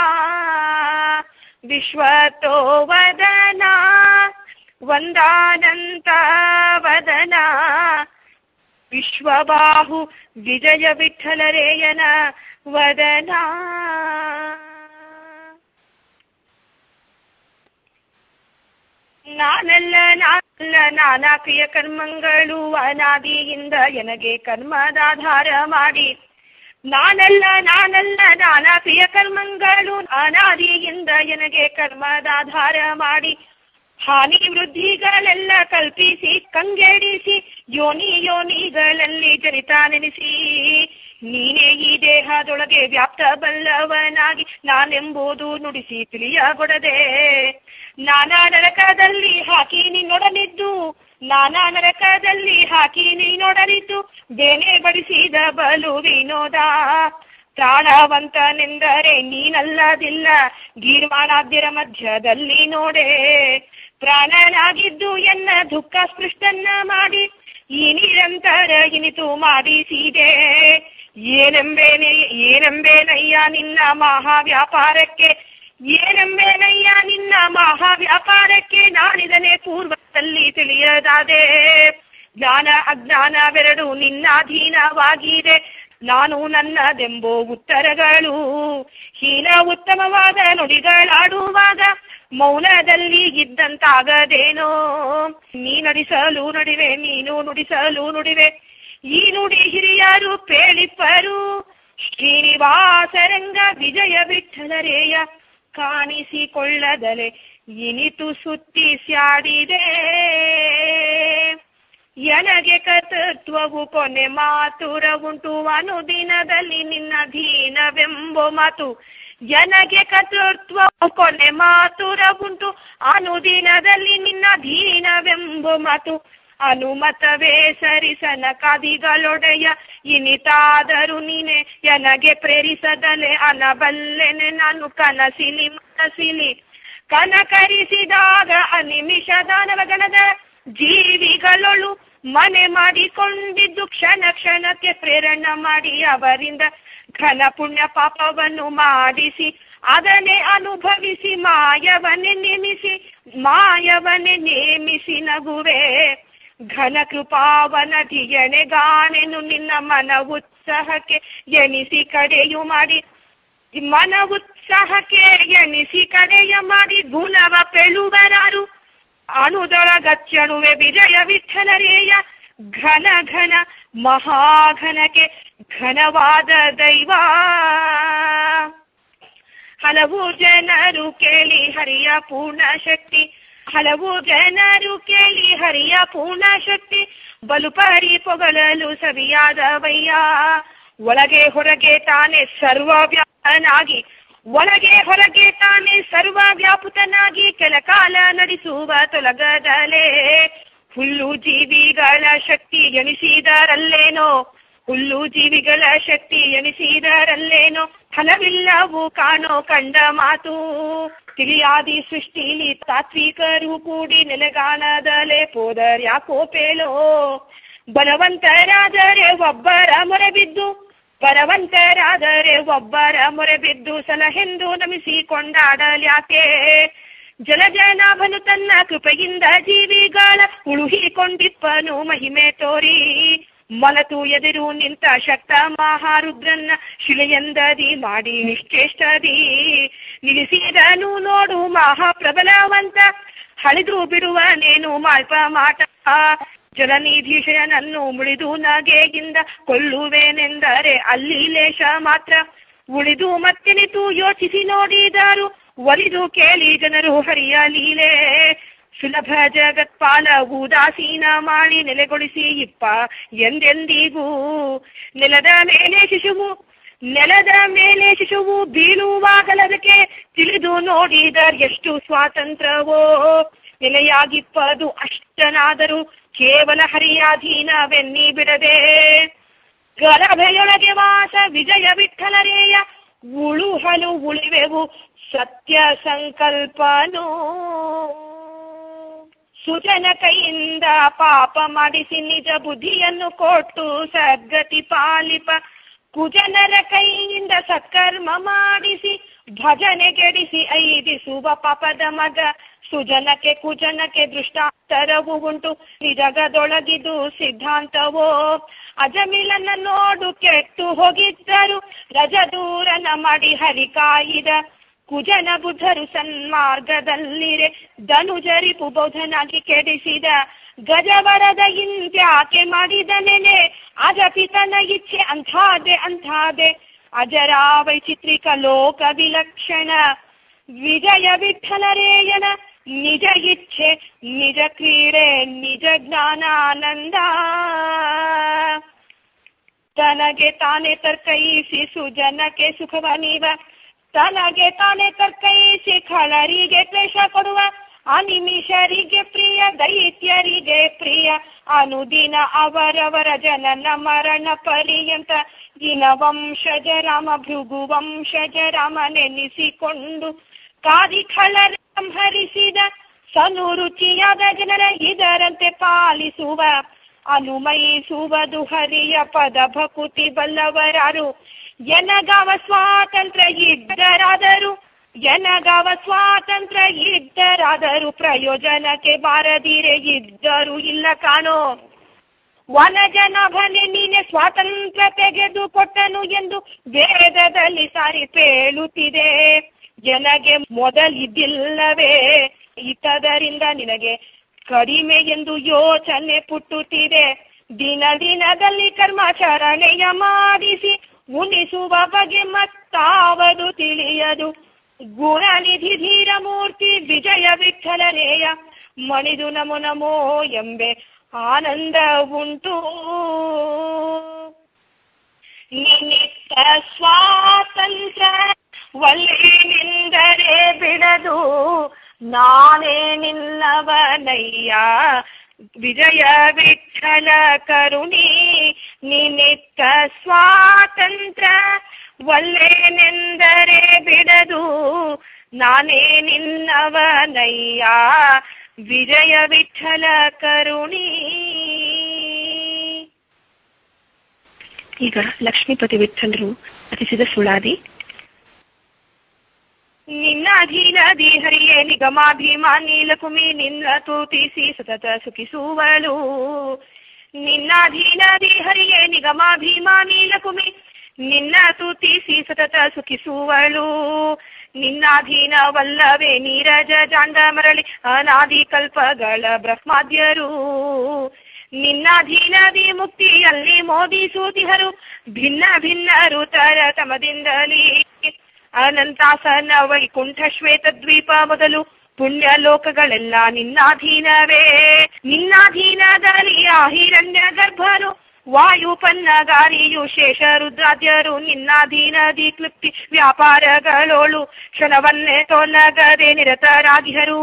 ವಿಶ್ವತೋ ವದನ ವಂದಾನಂತ ವದನ ವಿಶ್ವಬಾಹು ವಿಜಯ ವಿಠಲರೇಯನ ವದನ ನಾನಲ್ಲ ನಾನಲ್ಲ ನಾನಾ ಕ್ರಿಯ ಕರ್ಮಗಳು ಅನಾದಿಯಿಂದ ಎನಗೆ ಕರ್ಮದಾಧಾರ ಮಾಡಿ ನಾನಲ್ಲ ನಾನಲ್ಲ ನಾನಾ ಕ್ರಿಯ ಕರ್ಮಗಳು ಅನಾದಿಯಿಂದ ಎನಗೆ ಕರ್ಮದಾಧಾರ ಮಾಡಿ ಹಾನಿ ವೃದ್ಧಿಗಳೆಲ್ಲ ಕಲ್ಪಿಸಿ ಕಂಗೆಡಿಸಿ ಯೋನಿ ಯೋನಿಗಳಲ್ಲಿ ಜನಿತ ನೆನೆಸಿ ನೀನೇ ಈ ದೇಹದೊಳಗೆ ವ್ಯಾಪ್ತ ಬಲ್ಲವನಾಗಿ ನಾನೆಂಬುದು ನುಡಿಸಿ ತಿಳಿಯಗೊಡದೆ ನಾನಾ ನರಕದಲ್ಲಿ ಹಾಕಿ ನೀನೊಡನಿದ್ದು ನಾನಾ ನರಕದಲ್ಲಿ ಹಾಕಿ ನೀನೊಡನಿದ್ದು ಬೇನೆ ಬಡಿಸಿದ ಬಲು ವಿನೋದ ಪ್ರಾಣವಂತನೆಂದರೆ ನೀನಲ್ಲದಿಲ್ಲ ಗೀರ್ವಾಣಾದ್ಯರ ಮಧ್ಯದಲ್ಲಿ ನೋಡೆ ಪ್ರಾಣನಾಗಿದ್ದು ಎನ್ನ ದುಃಖ ಸ್ಪೃಷ್ಟನ್ನ ಮಾಡಿ ಈ ನಿರಂತರ ಇನಿತು ಮಾಡಿಸಿದೆ ಏನೆಂಬೇನೆ ಏನೆಂಬೇನಯ್ಯ ನಿನ್ನ ಮಹಾವ್ಯಾಪಾರಕ್ಕೆ ಏನೆಂಬೇನಯ್ಯ ನಿನ್ನ ಮಹಾವ್ಯಾಪಾರಕ್ಕೆ ನಾನಿದನೆ ಪೂರ್ವದಲ್ಲಿ ತಿಳಿಯದಾದೆ ಜ್ಞಾನ ಅಜ್ಞಾನವೆರಡು ನಿನ್ನಾಧೀನವಾಗಿದೆ ನಾನು ನನ್ನದೆಂಬೋ ಉತ್ತರಗಳು ಹೀನ ಉತ್ತಮವಾದ ನುಡಿಗಳಾಡುವಾಗ ಮೌನದಲ್ಲಿ ಇದ್ದಂತಾಗದೇನೋ ನೀ ನಡೆಸಲು ನುಡಿವೆ ನೀನು ನುಡಿಸಲು ನುಡಿವೆ ಈ ನುಡಿ ಹಿರಿಯರು ಪೇಳಿಪ್ಪರು ಶ್ರೀನಿವಾಸರಂಗ ವಿಜಯ ವಿಠಲರೇಯ ಕಾಣಿಸಿಕೊಳ್ಳದಲೆ ಇನಿತು ಸುತ್ತಿ ಸ್ಯಾಡಿದೆ ಎನಗೆ ಕರ್ತೃತ್ವವು ಕೊನೆ ಮಾತುರ ಉಂಟು ಅನುದಿನದಲ್ಲಿ ನಿನ್ನ ಅಧೀನವೆಂಬೋ ಮಾತು ಎನಗೆ ಕರ್ತೃತ್ವವು ಕೊನೆ ಮಾತುರ ಉಂಟು ಅನುದಿನದಲ್ಲಿ ನಿನ್ನ ಅಧೀನವೆಂಬೋ ಮಾತು ಅನುಮತವೇ ಸರಿಸನ ಕಾದಿಗಳೊಡೆಯ ಇನಿತಾದರೂ ನೀನೆ ಎನಗೆ ಪ್ರೇರಿಸದಲೆ ಅನಬಲ್ಲೆನೆ ನಾನು ಕನಸಿಲಿ ಮನಸಿಲಿ ಕನಕರಿಸಿದಾಗ ಅನಿಮಿಷದ ನವಗಣದ ಜೀವಿಗಳೊಳು ಮನೆ ಮಾಡಿಕೊಂಡಿದ್ದು ಕ್ಷಣ ಕ್ಷಣಕ್ಕೆ ಪ್ರೇರಣ ಮಾಡಿ ಅವರಿಂದ ಘನ ಪುಣ್ಯ ಪಾಪವನ್ನು ಮಾಡಿಸಿ ಅದನ್ನೇ ಅನುಭವಿಸಿ ಮಾಯವನ್ನೇ ನೇಮಿಸಿ ಮಾಯವನ್ನೇ ನೇಮಿಸಿ ನಗುವೆ ಘನ ಕೃಪಾವನಧಿ ಎಣೆಗಾಣೆನು ನಿನ್ನ ಮನ ಉತ್ಸಾಹಕ್ಕೆ ಎಣಿಸಿ ಕಡೆಯು ಮಾಡಿ ಮನ ಉತ್ಸಾಹಕ್ಕೆ ಎಣಿಸಿ ಕಡೆಯ ಮಾಡಿ ಗುಣವ ಪೆಳುವರಾರು ಅಣುದೊಳಗಚ್ಚಣುವೆ ವಿಜಯ ವಿಠಲರೇಯ ಘನ ಘನ ಮಹಾಘನಕ್ಕೆ ಘನವಾದ ದೈವ. ಹಲವು ಜನರು ಕೇಳಿ ಹರಿಯ ಪೂರ್ಣ ಶಕ್ತಿ, ಹಲವು ಜನರು ಕೇಳಿ ಹರಿಯ ಪೂರ್ಣ ಶಕ್ತಿ, ಬಲು ಪರಿ ಪೊಗಳಲು ಸವಿಯಾದವಯ್ಯ. ಒಳಗೆ ಹೊರಗೆ ತಾನೇ ಸರ್ವವ್ಯಾಪನಾಗಿ, ಒಳಗೆ ಹೊರಗೆ ತಾನೇ ಸರ್ವ ವ್ಯಾಪುತನಾಗಿ ಕೆಲ ಕಾಲ ನಡೆಸುವ ತೊಲಗದಲೇ. ಹುಲ್ಲು ಜೀವಿಗಳ ಶಕ್ತಿ ಎಣಿಸಿದರಲ್ಲೇನೋ, ಹುಲ್ಲು ಜೀವಿಗಳ ಶಕ್ತಿ ಎಣಿಸಿದರಲ್ಲೇನೋ, ಫಲವಿಲ್ಲವು ಕಾಣೋ ಕಂಡ ಮಾತು. ತಿಳಿಯಾದಿ ಸೃಷ್ಟಿಲಿ ತಾತ್ವಿಕರು ಕೂಡಿ ನೆಲೆಗಾಣದಲೇ ಪೋದರ್ಯಾಕೋ ಪೇಳೋ. ಬಲವಂತರಾದರೆ ಒಬ್ಬರ ಮೊರೆ ಬಿದ್ದು, ಬಲವಂತರಾದರೆ ಒಬ್ಬರ ಮೊರೆ ಬಿದ್ದು ಸಲಹೆಂದು ನಮಿಸಿಕೊಂಡಾಡಲ್ಯಾಕೆ. ಜಲಜನಾಭನು ತನ್ನ ಕೃಪೆಯಿಂದ ಜೀವಿಗಳ ಉಳುಹಿಕೊಂಡಿಪ್ಪನು ಮಹಿಮೆ ತೋರಿ. ಮಲತು ಎದುರು ನಿಂತ ಶಕ್ತ ಮಹಾರುದ್ರನ್ನ ಶಿಲೆಯಂದದಿ ಮಾಡಿ ನಿಶ್ಚೇಷ್ಟದಿ ನಿಲ್ಲಿಸಿದನು ನೋಡು ಮಹಾಪ್ರಬಲವಂತ. ಹಳಿದು ಬಿಡುವನೇನು ಮಾಲ್ಪ ಮಾಟ, ಜಲನಿಧೀಶಯನನ್ನು ಮುಳಿದು ನಗೆಯಿಂದ ಕೊಲ್ಲುವೇನೆಂದರೆ ಅಲ್ಲಿ ಲೇಷ ಮಾತ್ರ. ಉಳಿದು ಮತ್ತೆನಿತು ಯೋಚಿಸಿ ನೋಡಿದರು, ಒಲಿದು ಕೇಳಿ ಜನರು ಹರಿಯ ಲೀಲೆ. ಸುಲಭ ಜಗತ್ಪಾಲ ಉದಾಸೀನ ಮಾಡಿ ನೆಲೆಗೊಳಿಸಿ ಇಪ್ಪ ಎಂದೆಂದಿಗೂ. ನೆಲದ ಮೇಲೆ ಶಿಶುವು ನೆಲದ ಮೇಲೆ ಶಿಶುವು ಬೀಳುವಾಗಲದಕ್ಕೆ ತಿಳಿದು ನೋಡಿದರ್ ಎಷ್ಟು ಸ್ವಾತಂತ್ರ್ಯವೋ. ನೆಲೆಯಾಗಿಪ್ಪದು ಅಷ್ಟನಾದರೂ ಕೇವಲ ಹರಿಯಾಧೀನವೆನ್ನಿ ಬಿಡದೆ. ಗಲಭೆಯೊಳಗೆ ವಾಸ ವಿಜಯ ವಿಠಲರೇಯ, ಉಳುಹಲು ಉಳಿವೆವು ಸತ್ಯ ಸಂಕಲ್ಪನೋ. ಸುಜನ ಕೈಯಿಂದ ಪಾಪ ಮಾಡಿಸಿ ನಿಜ ಬುದ್ಧಿಯನ್ನು ಕೊಟ್ಟು ಸದ್ಗತಿ ಪಾಲಿಪ, ಕುಜನರ ಕೈಯಿಂದ ಸತ್ಕರ್ಮ ಮಾಡಿಸಿ ಭಜನೆ ಗೆಡಿಸಿ ಐದಿಸುವ ಪಾಪದ ಮಗ. ಸುಜನಕ್ಕೆ ಕುಜನಕ್ಕೆ ದೃಷ್ಟಾಂತರವು ಉಂಟು, ನಿಜಗದೊಳಗಿದು ಸಿದ್ಧಾಂತವೋ. ಅಜಮಿಲನ ನೋಡು ಕೆಟ್ಟು ಹೋಗಿದ್ದರು, ರಜದೂರನ ಮಾಡಿ ಹರಿಕಾಯಿದ. ಕುಜನ ಬುದ್ಧರು ಸನ್ಮಾರ್ಗದಲ್ಲಿರೆ, ಧನುಜರಿಪು ಬೌದ್ಧನಾಗಿ ಕೆಡಿಸಿದ. ಗಜವರದ ಇಂತ್ಯಾಕೆ ಮಾಡಿದ ನೆನೆ, ಅಜಪಿತನ ಇಚ್ಛೆ ಅಂಥಾದೆ ಅಂಥಾದೆ. ಅಜರ ವೈಚಿತ್ರಿಕ ಲೋಕ ವಿಲಕ್ಷಣ, ವಿಜಯ ವಿಠಲರೇಯನ ನಿಜ ಇಚ್ಛೆ ನಿಜ ಕ್ರೀಡೆ ನಿಜ ಜ್ಞಾನಾನಂದ. ತನಗೆ ತಾನೇ ತರ್ಕೈಸಿ ಸುಜನಕ್ಕೆ ಸುಖವನೀವ, ತನಗೆ ತಾನೇ ತರ್ಕೈಸಿ ಖಳರಿಗೆ ಕ್ಲೇಶ ಕೊಡುವ. ಅನಿಮಿಷರಿಗೆ ಪ್ರಿಯ ದೈತ್ಯರಿಗೆ ಪ್ರಿಯ, ಅನುದಿನ ಅವರವರ ಜನನ ಮರಣ ಪರ್ಯಂತ. ದಿನ ವಂಶಜ ರಾಮ ಭೃಗು ವಂಶಜ ರಾಮ ನೆನೆಸಿಕೊಂಡು ಕಾದಿ ಖಳರ ಸಂಹರಿಸಿದ. ಸನುರುಚಿಯಾದ ಜನರ ಇದರಂತೆ ಪಾಲಿಸುವ, ಅನುಮಯಿಸುವುದು ಹರಿಯ ಪದ ಭಕುತಿ ಬಲ್ಲವರಾರು. ಎನಗಾವ ಸ್ವಾತಂತ್ರ್ಯ ಇದ್ದರಾದರೂ, ಎನಗಾವ ಸ್ವಾತಂತ್ರ್ಯ ಇದ್ದರಾದರೂ ಪ್ರಯೋಜನಕ್ಕೆ ಬಾರದಿರೆ ಇದ್ದರೂ ಇಲ್ಲ ಕಾಣೋ. ವನಜನಾಭನೆ ನೀನೆ ಸ್ವಾತಂತ್ರ್ಯ ತೆಗೆದು ಕೊಟ್ಟನು ಎಂದು ವೇದದಲ್ಲಿ ಸಾರಿ ಪೇಳುತ್ತಿದೆ. ಜನಗೆ ಮೊದಲಿದ್ದಿಲ್ಲವೇ ಇತದರಿಂದ ನಿನಗೆ ಕಡಿಮೆ ಎಂದು ಯೋಚನೆ ಪುಟ್ಟುತ್ತಿದೆ. ದಿನ ದಿನದಲ್ಲಿ ಕರ್ಮಾಚರಣೆಯ ಮಾಡಿಸಿ ಉಣಿಸುವ ಬಗೆ ಮತ್ತಾವದು ತಿಳಿಯದು. ಗುಣನಿಧಿ ಧೀರ ಮೂರ್ತಿ ವಿಜಯ ವಿಠಲರೇಯ, ಮಣಿದು ನಮೋ ನಮೋ ಎಂಬೆ ಆನಂದ ಉಂಟು. ನಿಮಿತ್ತ ಸ್ವಾತಂತ್ರ್ಯ ಒಳ್ಳೆನೆಂದರೆ ಬಿಡದು, ನಾನೇ ನಿನ್ನವನಯ್ಯ ವಿಜಯ ವಿಠಲ ಕರುಣಿ. ನಿಮಿತ್ತ ಸ್ವಾತಂತ್ರ್ಯ ಒಳ್ಳೆನೆಂದರೆ ಬಿಡದು, ನಾನೇ ನಿನ್ನವನಯ್ಯ ವಿಜಯ ವಿಠಲ ಕರುಣಿ. ಈಗ ಲಕ್ಷ್ಮೀಪತಿ ವಿಠಲರು ರಚಿಸಿದ ಸುಳಾದಿ. ನಿನ್ನಾಧೀನದಿ ಹರಿಯೇ ನಿಗಮಾಭಿಮಾನಿ ಲಕುಮಿ, ನಿನ್ನ ತೂತಿಸಿ ಸತತ ಸುಖಿಸುವಳು. ನಿನ್ನಾಧೀನದಿ ಹರಿಯೇ ನಿಗಮಾಭಿಮಾನಿ ಲಕುಮಿ, ನಿನ್ನ ತುತಿಸಿ ಸತತ ಸುಖಿಸುವಳು. ನಿನ್ನಾಧೀನವಲ್ಲವೇ ನೀರಜ ಜಾಂಡ ಮರಳಿ ಅನಾದಿ ಕಲ್ಪಗಳ ಬ್ರಹ್ಮಾದ್ಯರು. ನಿನ್ನಾಧೀನದಿ ಮುಕ್ತಿಯಲ್ಲಿ ಮೋದಿಸುತ್ತಿಹರು ಭಿನ್ನ ಭಿನ್ನರು ತರತಮದಿಂದಲೇ. ಅನಂತಾಸನ ವೈಕುಂಠ ಶ್ವೇತ ದ್ವೀಪ ಮೊದಲು ಪುಣ್ಯ ಲೋಕಗಳೆಲ್ಲ ನಿನ್ನಾಧೀನವೇ. ನಿನ್ನಾಧೀನದಲ್ಲಿ ಆ ಹಿರಣ್ಯ ಗರ್ಭರು ವಾಯುಪನ್ನಗಾರಿಯು ಶೇಷ ರುದ್ರಾದ್ಯರು. ನಿನ್ನಾಧೀನದಿ ಕ್ಲುಪ್ತಿ ವ್ಯಾಪಾರಗಳೋಳು ಕ್ಷಣವನ್ನೇ ತೊಲಗದೆ ನಿರತರಾಗಿಹರು.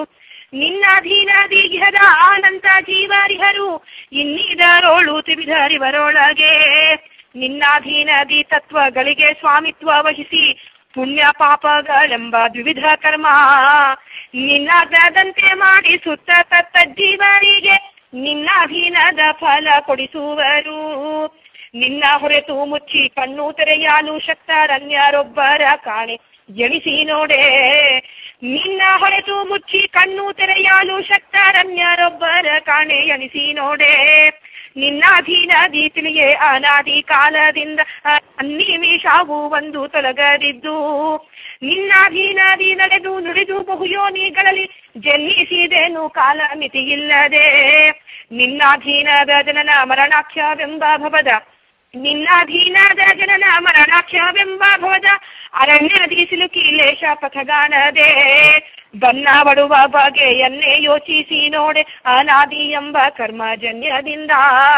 ನಿನ್ನಾಧೀನದಿ ಇಹದ ಅನಂತ ಜೀವರಿಹರು ಇನ್ನಿದರೋಳು ತ್ರಿವಿಧರಿವರೊಳಗೆ. ನಿನ್ನಾಧೀನದಿ ತತ್ವಗಳಿಗೆ ಸ್ವಾಮಿತ್ವ ವಹಿಸಿ ಪುಣ್ಯ ಪಾಪಗಳೆಂಬ ದ್ವಿವಿಧ ಕರ್ಮ ನಿನ್ನಾಜ್ಞದಂತೆ ಮಾಡಿ ಸುತ್ತ ತತ್ತ ಜೀವರಿಗೆ ನಿನ್ನಾಧೀನದ ಫಲ ಕೊಡಿಸುವರು. ನಿನ್ನ ಹೊರೆತು ಮುಚ್ಚಿ ಕಣ್ಣು ತೆರೆಯಲು ಶಕ್ತರನ್ಯರೊಬ್ಬರ ಕಾಣೆ ಎಣಿಸಿ ನೋಡೆ. ನಿನ್ನ ಹೊರೆತು ಮುಚ್ಚಿ ಕಣ್ಣು ತೆರೆಯಲು ಶಕ್ತರನ್ಯರೊಬ್ಬರ ಕಾಣೆ ಎಣಿಸಿ ನೋಡೆ. ನಿನ್ನಾಧೀನದಿ ತಿಳಿಯೇ ಅನಾದಿ ಕಾಲದಿಂದ ಅನ್ನಿಮಿಷಾವು ಒಂದು ತೊಲಗದಿದ್ದು. ನಿನ್ನಾಧೀನದಿ ನಡೆದು ನುಡಿದು ಬಹುಯೋನಿಗಳಲ್ಲಿ ಜನ್ಮಿಸಿದೆನು ಕಾಲ ಮಿತಿಯಿಲ್ಲದೆ. ನಿನ್ನಾಧೀನದ ಜನನ ಮರಣಾಖ್ಯವೆಂಬ ಭವದ ನಿನ್ನಾಧೀನದ ಜನನ ಮರಣಾಖ್ಯವೆಂಬ ಭವದ ಅರಣ್ಯದಿ ಸಿಲುಕಿ ಲೇಷ ಪಥಗಾಣದೆ. ಬನ್ನ ಬಡುವ ಬಗೆಯನ್ನೇ ಯೋಚಿಸಿ ನೋಡೆ ಅನಾದಿ ಎಂಬ ಕರ್ಮಜನ್ಯದಿಂದ.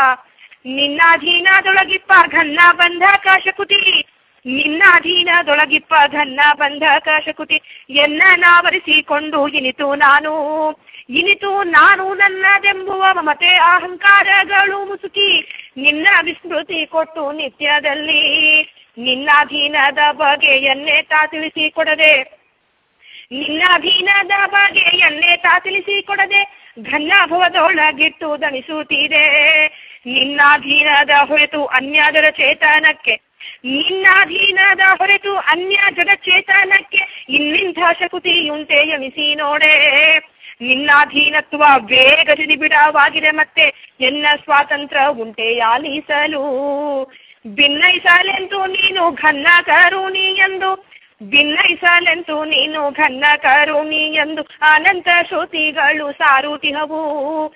ನಿನ್ನಾಧೀನದೊಳಗಿಪ್ಪ ಘನ್ನ ಬಂಧಕ ಶಕುತಿ ನಿನ್ನಾಧೀನದೊಳಗಿಪ್ಪ ಘನ್ನ ಬಂಧಕ ಶಕುತಿ ಎನ್ನನಾವರಿಸಿಕೊಂಡು ಇನಿತು ನಾನು ಇನಿತು ನಾನು ನನ್ನದೆಂಬುವ ಮಮತೆ ಅಹಂಕಾರಗಳು ಮುಸುಕಿ ನಿನ್ನ ವಿಸ್ಮೃತಿ ಕೊಟ್ಟು ನಿತ್ಯದಲ್ಲಿ. ನಿನ್ನಾಧೀನದ ಬಗೆಯನ್ನೇ ತಾ ತಿಳಿಸಿಕೊಡದೆ ನಿನ್ನಾಧೀನದ ಬಗೆಯನ್ನೇ ತಾ ತಿಳಿಸಿಕೊಡದೆ ಘನ್ನಭವದೊಳಗಿಟ್ಟು ದಣಿಸುತ್ತಿದೆ. ನಿನ್ನಾಧೀನದ ಹೊರತು ಅನ್ಯದರ ಚೇತನಕ್ಕೆ ನಿನ್ನಾಧೀನದ ಹೊರತು ಅನ್ಯ ಜಡ ಚೇತನಕ್ಕೆ ಇನ್ನಿಂಥ ಶಕುತಿಯುಂಟೆ ಎಣಿಸಿ ನೋಡೆ. ನಿನ್ನಾಧೀನತ್ವ ವೇಗದಿ ಬಿಡವಾಗಿದೆ ಮತ್ತೆ ಎನ್ನ ಸ್ವಾತಂತ್ರ್ಯ ಉಂಟೆ ಆಲಿಸಲು. ಭಿನ್ನೈಸಲೆಂತು ನೀನು ಘನ್ನ ಕರುಣಿ ಎಂದು ಭಿನ್ನೈಸಲೆಂತು ನೀನು ಘನ್ನ ಕರುಣಿ ಎಂದು ಅನಂತ ಶ್ರುತಿಗಳು ಸಾರುತಿಹವು.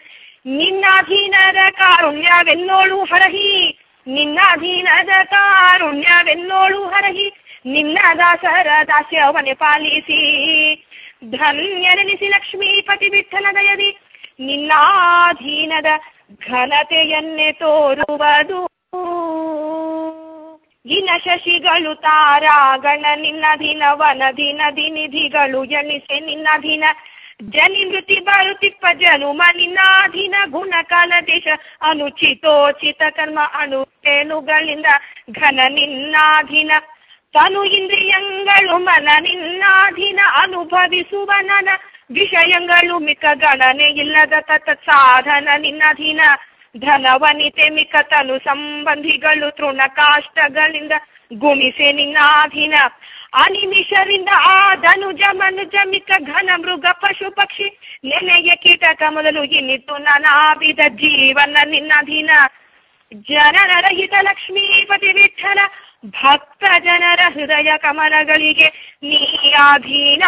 ನಿನ್ನಾಧೀನದ ಕಾರುಣ್ಯವೆನ್ನೋಳು ಹರಹಿ ನಿನ್ನಾಧೀನದ ಕಾರುಣ್ಯವೆನ್ನೋಳು ಹರಹಿ ನಿನ್ನ ದಾಸರ ದಾಸ್ಯವನೆ ಪಾಲಿಸಿ. ಧನ್ಯನೆನಿಸಿ ಲಕ್ಷ್ಮೀಪತಿ ವಿಠಲ ದಯದಿ ನಿನ್ನಾಧೀನದ ಘನತೆಯನ್ನೇ ತೋರುವುದು. ಇನ ಶಶಿಗಳು ತಾರಾಗಣ ನಿನ್ನಾಧೀನವನದಿ ನದಿ ನಿಧಿಗಳು ಎಣಿಸೆ ನಿನ್ನಾಧೀನ. ಜನಿ ಮೃತಿ ಬಾಳುತಿಪ್ಪ ಜನುಮ ನಿನ್ನಾಧೀನ. ಗುಣ ಕಾಲ ದೇಶ ಅನುಚಿತೋಚಿತ ಕರ್ಮ ಅಣುರೇಣುಗಳಿಂದ ಘನ ನಿನ್ನಾಧೀನ. ತನು ಇಂದ್ರಿಯಗಳು ಮನ ನಿನ್ನಾಧೀನ. ಅನುಭವಿಸುವ ನನ ವಿಷಯಗಳು ಮಿಕ ಗಣನೆ ಇಲ್ಲದ ತತ್ ಸಾಧನ ನಿನ್ನಾಧೀನ. ಧನವನಿತೆ ಮಿಕ ತನು ಸಂಬಂಧಿಗಳು ತೃಣ ಕಾಷ್ಟಗಳಿಂದ ಗುಣಿಸೆ ನಿನ್ನಾಧೀನ. ಅನಿಮಿಷರಿಂದ ಆ ಧನುಜ ಮನುಜ ಮಿಕ ಘನ ಮೃಗ ಪಶು ಪಕ್ಷಿ ನೆನೆಯ ಕೀಟಕ ಮೊದಲು ಇನ್ನಿತು ನಾನಾವಿಧ ಜೀವನ ನಿನ್ನಾಧೀನ. ಜನರ ರಹಿತ ಲಕ್ಷ್ಮೀಪತಿ ವಿಠಲ ಭಕ್ತ ಜನರ ಹೃದಯ ಕಮಲಗಳಿಗೆ ನೀ ಅಧೀನ.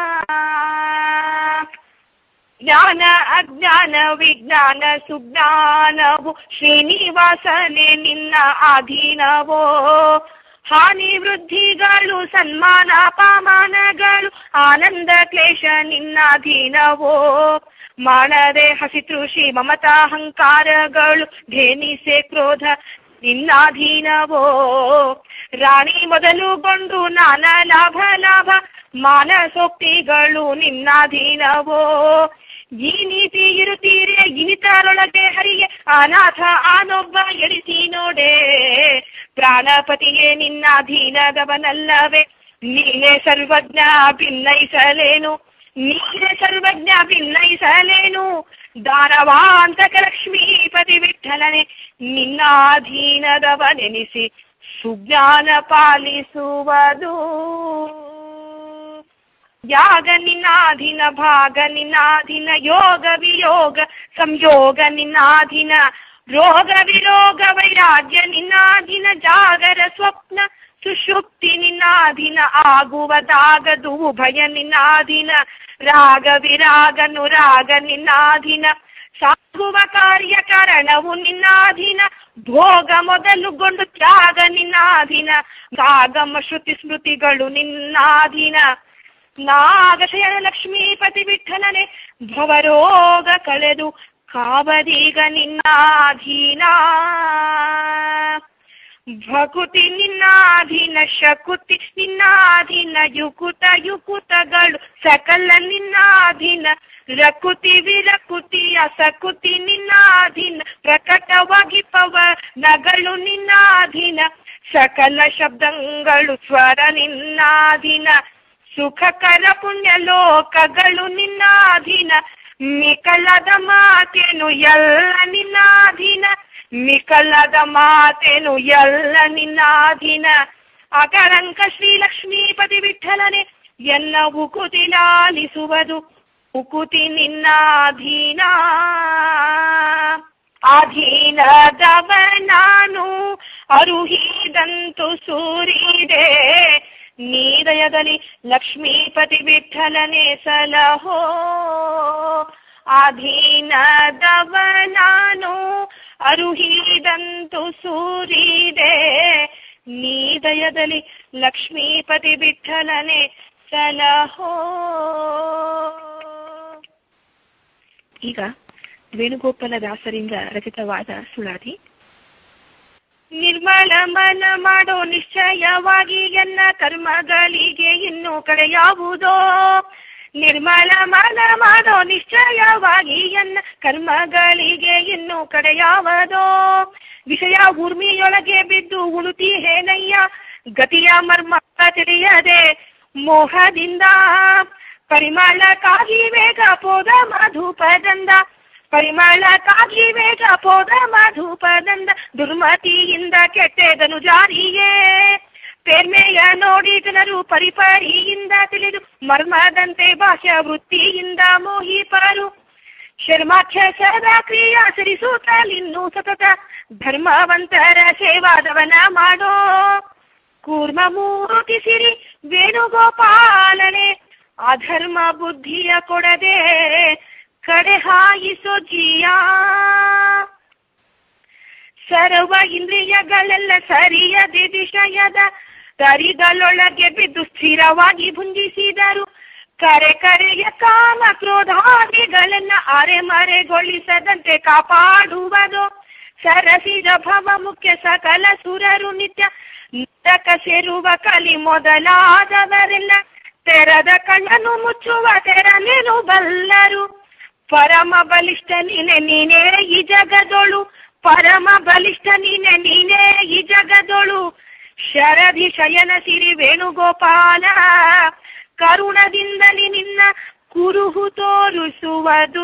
ಜ್ಞಾನ ಅಜ್ಞಾನ ವಿಜ್ಞಾನ ಸುಜ್ಞಾನವು ಶ್ರೀನಿವಾಸನೆ ನಿನ್ನ ಅಧೀನವೋ. ಹಾನಿ ವೃದ್ಧಿಗಳು ಸನ್ಮಾನ ಅಪಮಾನಗಳು ಆನಂದ ಕ್ಲೇಶ ನಿನ್ನಾಧೀನವೋ. ಮಾಡದೆ ಹಸಿತೃಷಿ ಮಮತಾಹಂಕಾರಗಳು ಧೇನಿಸೆ ಕ್ರೋಧ ನಿನ್ನಾಧೀನವೋ. ರಾಣಿ ಮೊದಲುಗೊಂಡು ನಾನಾ ಲಾಭ ಲಾಭ ಮಾನಸೋಕ್ತಿಗಳು ನಿನ್ನಾಧೀನವೋ. ಈ ನೀತಿ ಇರುತ್ತೀರೆ ಇನಿತರೊಳಗೆ ಹರಿಗೆ ಅನಾಥ ಆನೊಬ್ಬ ಎಡಿಸಿ ನೋಡೆ. ಪ್ರಾಣಪತಿಯೇ ನಿನ್ನಾಧೀನದವನಲ್ಲವೇ ನೀನೇ ಸರ್ವಜ್ಞ ಭಿನ್ನೈಸಲೇನು ನೀನೇ ಸರ್ವಜ್ಞ ಭಿನ್ನೈಸಲೇನು. ದಾನವಾಂತಕ ಲಕ್ಷ್ಮೀಪತಿ ವಿಠಲನೆ ನಿನ್ನಾಧೀನದವನೆನಿಸಿ ಸುಜ್ಞಾನ ಪಾಲಿಸುವುದು. ಯಾಗ ನಿನ್ನಾಧೀನ ಭಾಗ ನಿನ್ನಾಧೀನ ಯೋಗ ವಿಯೋಗ ಸಂಯೋಗ ನಿನ್ನಾಧೀನ ರೋಗ ವಿರೋಗ ವೈರಾಗ್ಯ ನಿನ್ನಾಧೀನ, ಜಾಗರ ಸ್ವಪ್ನ ಸುಷುಪ್ತಿ ನಿನ್ನಾಧೀನ, ಆಗುವುದಾಗದು ಭಯ ನಿನ್ನಾಧೀನ, ರಾಗ ವಿರಾಗನುರಾಗ ನಿನ್ನಾಧೀನ, ಸಾಗುವ ಕಾರ್ಯ ಕಾರಣವು ನಿನ್ನಾಧೀನ, ಭೋಗ ಮೊದಲುಗೊಂಡು ತ್ಯಾಗ ನಿನ್ನಾಧೀನ, ಸಾಗಮ ಶ್ರುತಿ ಸ್ಮೃತಿಗಳು ನಿನ್ನಾಧೀನ. ನಾಗಶಯನ ಲಕ್ಷ್ಮೀಪತಿ ವಿಠಲನೆ ಭವರೋಗ ಕಳೆದು ಕಾವದೀಗ ನಿನ್ನಾಧೀನ. ಭಕುತಿ ನಿನ್ನಾಧೀನ, ಶಕುತಿ ನಿನ್ನಾಧೀನ, ಯುಕುತ ಯುಕುತಗಳು ಸಕಲ ನಿನ್ನಾಧೀನ, ರಕುತಿ ವಿರಕುತಿ ಅಸಕುತಿ ನಿನ್ನಾಧೀನ, ಪ್ರಕಟವಾಗಿ ಪವನಗಳು ನಿನ್ನಾಧೀನ, ಸಕಲ ಶಬ್ದಗಳು ಸ್ವರ ನಿನ್ನಾಧೀನ, ಸುಖಕರ ಪುಣ್ಯ ಲೋಕಗಳು ನಿನ್ನಾಧೀನ, ಮಿಕಲದ ಮಾತೇನು ಎಲ್ಲ ನಿನ್ನಾಧೀನ, ಮಿಕಲದ ಮಾತೇನು ಎಲ್ಲ ನಿನ್ನಾಧೀನ. ಅಕಳಂಕ ಶ್ರೀ ಲಕ್ಷ್ಮೀಪತಿ ವಿಠಲನೆ ಎನ್ನ ಉಕುತಿ ಲಾಲಿಸುವುದು ಉಕುತಿ ನಿನ್ನಾಧೀನ. ಅಧೀನದವ ನಾನು ಅರುಹಿದಂತು ಸೂರಿದೆ, ನೀದಯದಲ್ಲಿ ಲಕ್ಷ್ಮೀಪತಿ ವಿಠಲನೆ ಸಲಹೋ. ಅಧೀನದವ ನಾನು ಅರುಹಿದಂತು ಸೂರಿದೆ, ನೀದಯದಲ್ಲಿ ಲಕ್ಷ್ಮೀಪತಿ ವಿಠಲನೆ ಸಲಹೋ. ಈಗ ವೇಣುಗೋಪಾಲ ದಾಸರಿಂದ ರಚಿತವಾದ ಸುಳಾದಿ. ನಿರ್ಮಲ ಮನ ಮಾಡೋ ನಿಶ್ಚಯವಾಗಿ ಎನ್ನ ಕರ್ಮಗಳಿಗೆ ಇನ್ನು ಕಡೆಯಾವುದೋ, ನಿರ್ಮಲ ಮನ ಮಾಡೋ ನಿಶ್ಚಯವಾಗಿ ಎನ್ನ ಕರ್ಮಗಳಿಗೆ ಇನ್ನು ಕಡೆಯಾವದೋ, ವಿಷಯ ಊರ್ಮಿಯೊಳಗೆ ಬಿದ್ದು ಉಳುತಿ ಹೇನಯ್ಯ ಗತಿಯ ಮರ್ಮ ತಿಳಿಯದೆ ಮೋಹದಿಂದ, ಪರಿಮಳಕ್ಕಾಗಿ ವೇಗ ಪೋದ ಮಧುಪದಂದ, ಪರಿಮಳಕ್ಕಾಗಿ ವೇಗ ಪೋದ ಮಧುಪದಂದ, ದುರ್ಮತಿಯಿಂದ ಕೆಟ್ಟೆದನು ಜಾರಿಯೇ, ಪೇರ್ಮೆಯ ನೋಡಿ ಜನರು ಪರಿಪರಿಯಿಂದ ತಿಳಿದು ಮರ್ಮದಂತೆ ಬಾಹ್ಯ ವೃತ್ತಿಯಿಂದ ಮೋಹಿಪರು, ಶರ್ಮಾಖ್ಯ ಸದಾ ಕ್ರಿಯಾ ಸರಿಸುತ್ತಲಿನ್ನೂ ಸತತ ಧರ್ಮವಂತರ ಸೇವಾದವನ ಮಾಡೋ, ಕೂರ್ಮ ಮೂರ್ತಿ ಸಿರಿ ವೇಣುಗೋಪಾಲನೆ ಅಧರ್ಮ ಬುದ್ಧಿಯ ಕೊಡದೆ ಕಡೆ ಹಾಯಿಸೋ ಜಿಯ, ಸರ್ವ ಇಂದ್ರಿಯಗಳೆಲ್ಲ ಸರಿಯದೆ ವಿಷಯದ ತರಿಗಳೊಳಗೆ ಬಿದ್ದು ಸ್ಥಿರವಾಗಿ ಭುಂಜಿಸಿದರು, ಕರೆ ಕರೆಯ ಕಾಮ ಕ್ರೋಧಾದಿಗಳನ್ನ ಅರೆಮರೆಗೊಳಿಸದಂತೆ ಕಾಪಾಡುವುದು, ಸರಸಿದ ಭವ ಮುಖ್ಯ ಸಕಲ ಸುರರು ನಿತ್ಯ ನರಕ ಸೇರುವ ಕಲಿ ಮೊದಲಾದವರೆಲ್ಲ ತೆರದ ಕಣ್ಣನ್ನು ಮುಚ್ಚುವ ತೆರನೇನು ಬಲ್ಲರು, ಪರಮ ಬಲಿಷ್ಠ ನೀನೆ ನೀನೇ ಈ ಜಗದೊಳು, ಪರಮ ಬಲಿಷ್ಠ ನೀನೆ ನೀನೇ ಈ ಜಗದೊಳು, ಶರಧಿ ಶಯನ ಸಿರಿ ವೇಣುಗೋಪಾಲ ಕರುಣದಿಂದಲಿ ನಿನ್ನ ಕುರುಹು ತೋರಿಸುವುದು,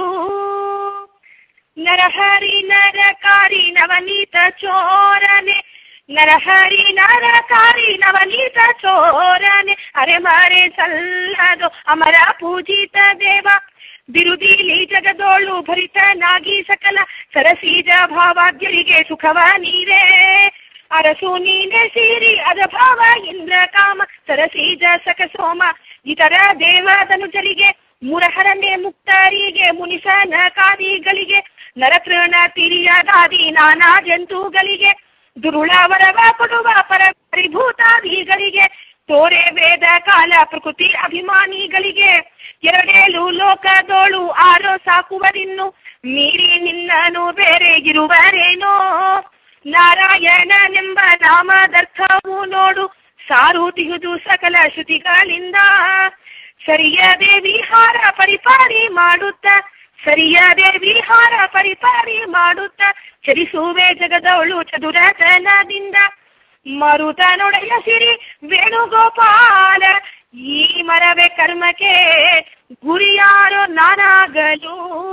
ನರಹರಿ ನರಕಾರಿ ನವನೀತ ಚೋರನೆ, ನರಹರಿ ನರಕಾರಿ ನವನೀತ ಚೋರನೆ, ಅರೆ ಮಾರೆ ಸಲ್ಲದು ಅಮರ ಪೂಜಿತ ದೇವ, ಬಿರುದಿಲಿ ಜಗದೋಳು ಭರಿತನಾಗಿ ಸಕಲ ಸರಸೀಜ ಭಾವಾದ್ಯರಿಗೆ ಸುಖವ ನೀರೇ, ಅರಸು ನೀನೆ ಸಿರಿ ಅದ ಭಾವ ಇಂದ್ರ ಕಾಮ ಸರಸೀಜ ಸಕ ಸೋಮ ಇತರ ದೇವತನುಜರಿಗೆ, ಮುರಹರನೆ ಮುಕ್ತರಿಗೆ ಮುನಿಸನ ಕಾದಿಗಳಿಗೆ, ನರತೃಣ ತಿರಿಯದಾದಿ ನಾನಾ ಜಂತುಗಳಿಗೆ, ದುರುಳವರವ ಕೊಡುವ ಪರಪರಿಭೂತಾದಿಗಳಿಗೆ, ತೋರೆ ವೇದ ಕಾಲ ಪ್ರಕೃತಿ ಅಭಿಮಾನಿಗಳಿಗೆ, ಎರಡೇಳು ಲೋಕದೋಳು ಆರೋ ಸಾಕುವರಿನ್ನು ಮೀರಿ ನಿನ್ನನು ಬೇರೆ ಇರುವರೇನೋ, ನಾರಾಯಣನೆಂಬ ನಾಮದರ್ಥವು ನೋಡು ಸಾರುತಿಯುವುದು ಸಕಲ ಶ್ರುತಿಗಳಿಂದ, ಸರಿಯದೆ ವಿಹಾರ ಪರಿಪಾರಿ ಮಾಡುತ್ತ, ಸರಿಯದೆ ವಿಹಾರ ಪರಿಪಾರಿ ಮಾಡುತ್ತ, ಚರಿಸುವೆ ಜಗದವಳು ಚದುರತನದಿಂದ, ಮರುತನೊಡೆಯ ಸಿರಿ ವೇಣುಗೋಪಾಲ, ಈ ಮರವೇ ಕರ್ಮಕ್ಕೆ ಗುರಿಯಾರೋ ನಾನಾಗಲು,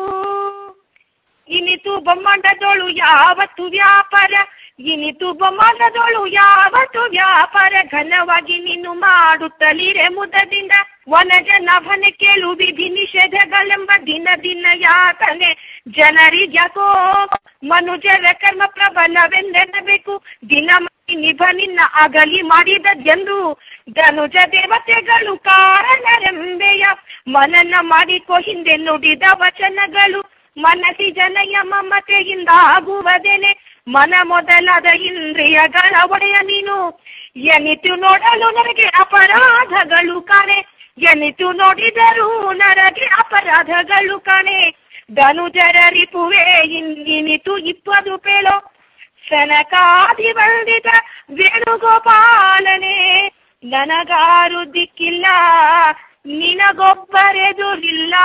ಇನಿತು ಬೊಮ್ಮಂಡದೋಳು ಯಾವತ್ತು ವ್ಯಾಪಾರ, ಇನಿತು ಬೊಮ್ಮಂಡದೋಳು ಯಾವತ್ತು ವ್ಯಾಪಾರ, ಘನವಾಗಿ ನೀನು ಮಾಡುತ್ತಲಿರೆ ಮುದದಿಂದ, ವನಜ ನಭನೆ ಕೇಳು ವಿಧಿ ನಿಷೇಧಗಳೆಂಬ ದಿನ ದಿನ ಯಾತನೆ ಜನರಿಗ್ಯಾಕೋ ಮನುಜರ ಕರ್ಮ ಪ್ರಬಲವೆಂದೆನ್ನಬೇಕು. ದಿನ ನಿಭ ನಿನ್ನ ಅಗಲಿ ಮಾಡಿದೆಂದು ಧನುಜ ದೇವತೆಗಳು ಕಾರಣರೆಂಬೆಯ ಮನನ ಮಾಡಿಕೋ ಹಿಂದೆ ನುಡಿದ ವಚನಗಳು. ಮನಸಿ ಜನಯ ಮಮತೆಯಿಂದ ಆಗುವುದೇನೆ ಮನ ಮೊದಲಾದ ಇಂದ್ರಿಯಗಳ ಒಡೆಯ ನೀನು. ಎನಿತು ನೋಡಲು ನನಗೆ ಅಪರಾಧಗಳು ಕಾಣೆ, ಎನಿತು ನೋಡಿದರೂ ನರಗೆ ಅಪರಾಧಗಳು ಕಾಣೆ. ಧನುಜರ ರಿಪುವೆ ಇನ್ನಿನಿತು ಇಪ್ಪದು ಪೇಳೋ ಸನಕಾದಿ ವಂದಿತ ವೇಣುಗೋಪಾಲನೆ. ನನಗಾರು ದಿಕ್ಕಿಲ್ಲ ನಿನಗೊಬ್ಬರೆದುರಿಲ್ಲ.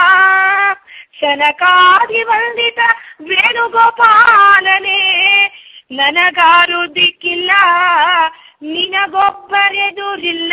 ಸನಕಾದಿ ವಂದಿತ ವೇಣುಗೋಪಾಲನೆ. ನನಗಾರು ದಿಕ್ಕಿಲ್ಲ ನಿನಗೊಬ್ಬರೆದುರಿಲ್ಲ.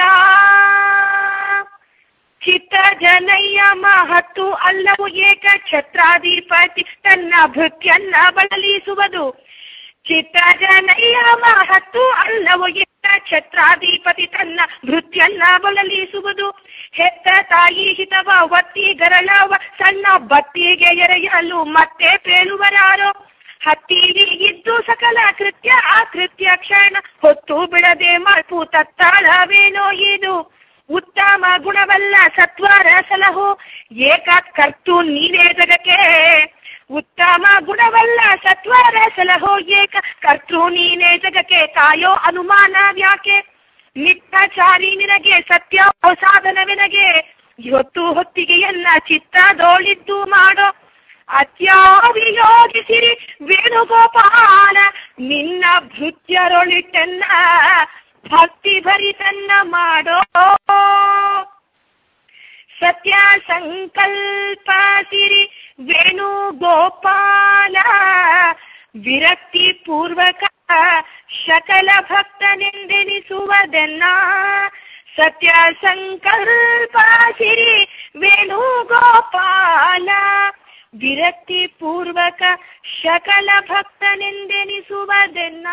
ಚಿತ್ತ ಜನಯ್ಯ ಮಹತ್ತು ಅಲ್ಲವು ಏಕ ಛತ್ರಾಧಿಪತಿ ತನ್ನ ಭೃತ್ಯನ್ನ ಬಳಲಿಸುವುದು. ಚಿತ್ತ ಜನಯ್ಯ ಮಹತ್ತು ಅಲ್ಲವು ಏಕ ಛತ್ರಾಧಿಪತಿ ತನ್ನ ಭೃತ್ಯನ್ನ ಬಳಲಿಸುವುದು. ಹೆತ್ತ ತಾಯಿ ಹಿತವ ಒತ್ತಿ ಗರಳವ ಸಣ್ಣ ಬತ್ತಿಗೆ ಎರೆಯಲು ಮತ್ತೆ ಪೇಳುವರಾರೋ. ಹತ್ತಿರಿ ಇದ್ದು ಸಕಲ ಕೃತ್ಯ ಆಕೃತ್ಯ ಕ್ಷಣ ಹೊತ್ತು ಬಿಡದೆ ಮಾರ್ಪು ತತ್ತಾಳವೇನೋ ಇದು. ಉತ್ತಮ ಗುಣವಲ್ಲ ಸತ್ವರ ಸಲಹೋ ಏಕ ಕರ್ತು ನೀನೇ ಜಗಕ್ಕೆ. ಉತ್ತಮ ಗುಣವಲ್ಲ ಸತ್ವರ ಸಲಹೋ ಏಕ ಕರ್ತೃ ನೀನೇ ಜಗಕ್ಕೆ. ಕಾಯೋ ಅನುಮಾನ ವ್ಯಾಕೆ ನಿತ್ಯಾಚಾರಿ ನಿನಗೆ ಸತ್ಯ ಸಾಧನವೆನಗೆ. ಹೊತ್ತು ಹೊತ್ತಿಗೆ ಎನ್ನ ಚಿತ್ತದೋಳಿದ್ದು ಮಾಡೋ ಅತ್ಯಾವಿಯೋಗಿಸಿರಿ ವೇಣುಗೋಪಾಲ. ನಿನ್ನ ಭೃತ್ಯರೊಳಿಟ್ಟೆನ್ನ ಭಕ್ತಿ ಭರಿತನ್ನ ಮಾಡೋ. ಸತ್ಯ ಸಂಕಲ್ಪ ಸಿರಿ ವೇಣುಗೋಪಾಲ. ವಿರಕ್ತಿ ಪೂರ್ವಕ ಶಕಲ ಭಕ್ತನೆಂದೆನಿಸುವುದೆನ್ನ. ಸತ್ಯ ಸಂಕಲ್ಪ ಸಿರಿ ವೇಣುಗೋಪಾಲ. ವಿರಕ್ತಿ ಪೂರ್ವಕ ಶಕಲ ಭಕ್ತನೆಂದೆನಿಸುವುದೆನ್ನ.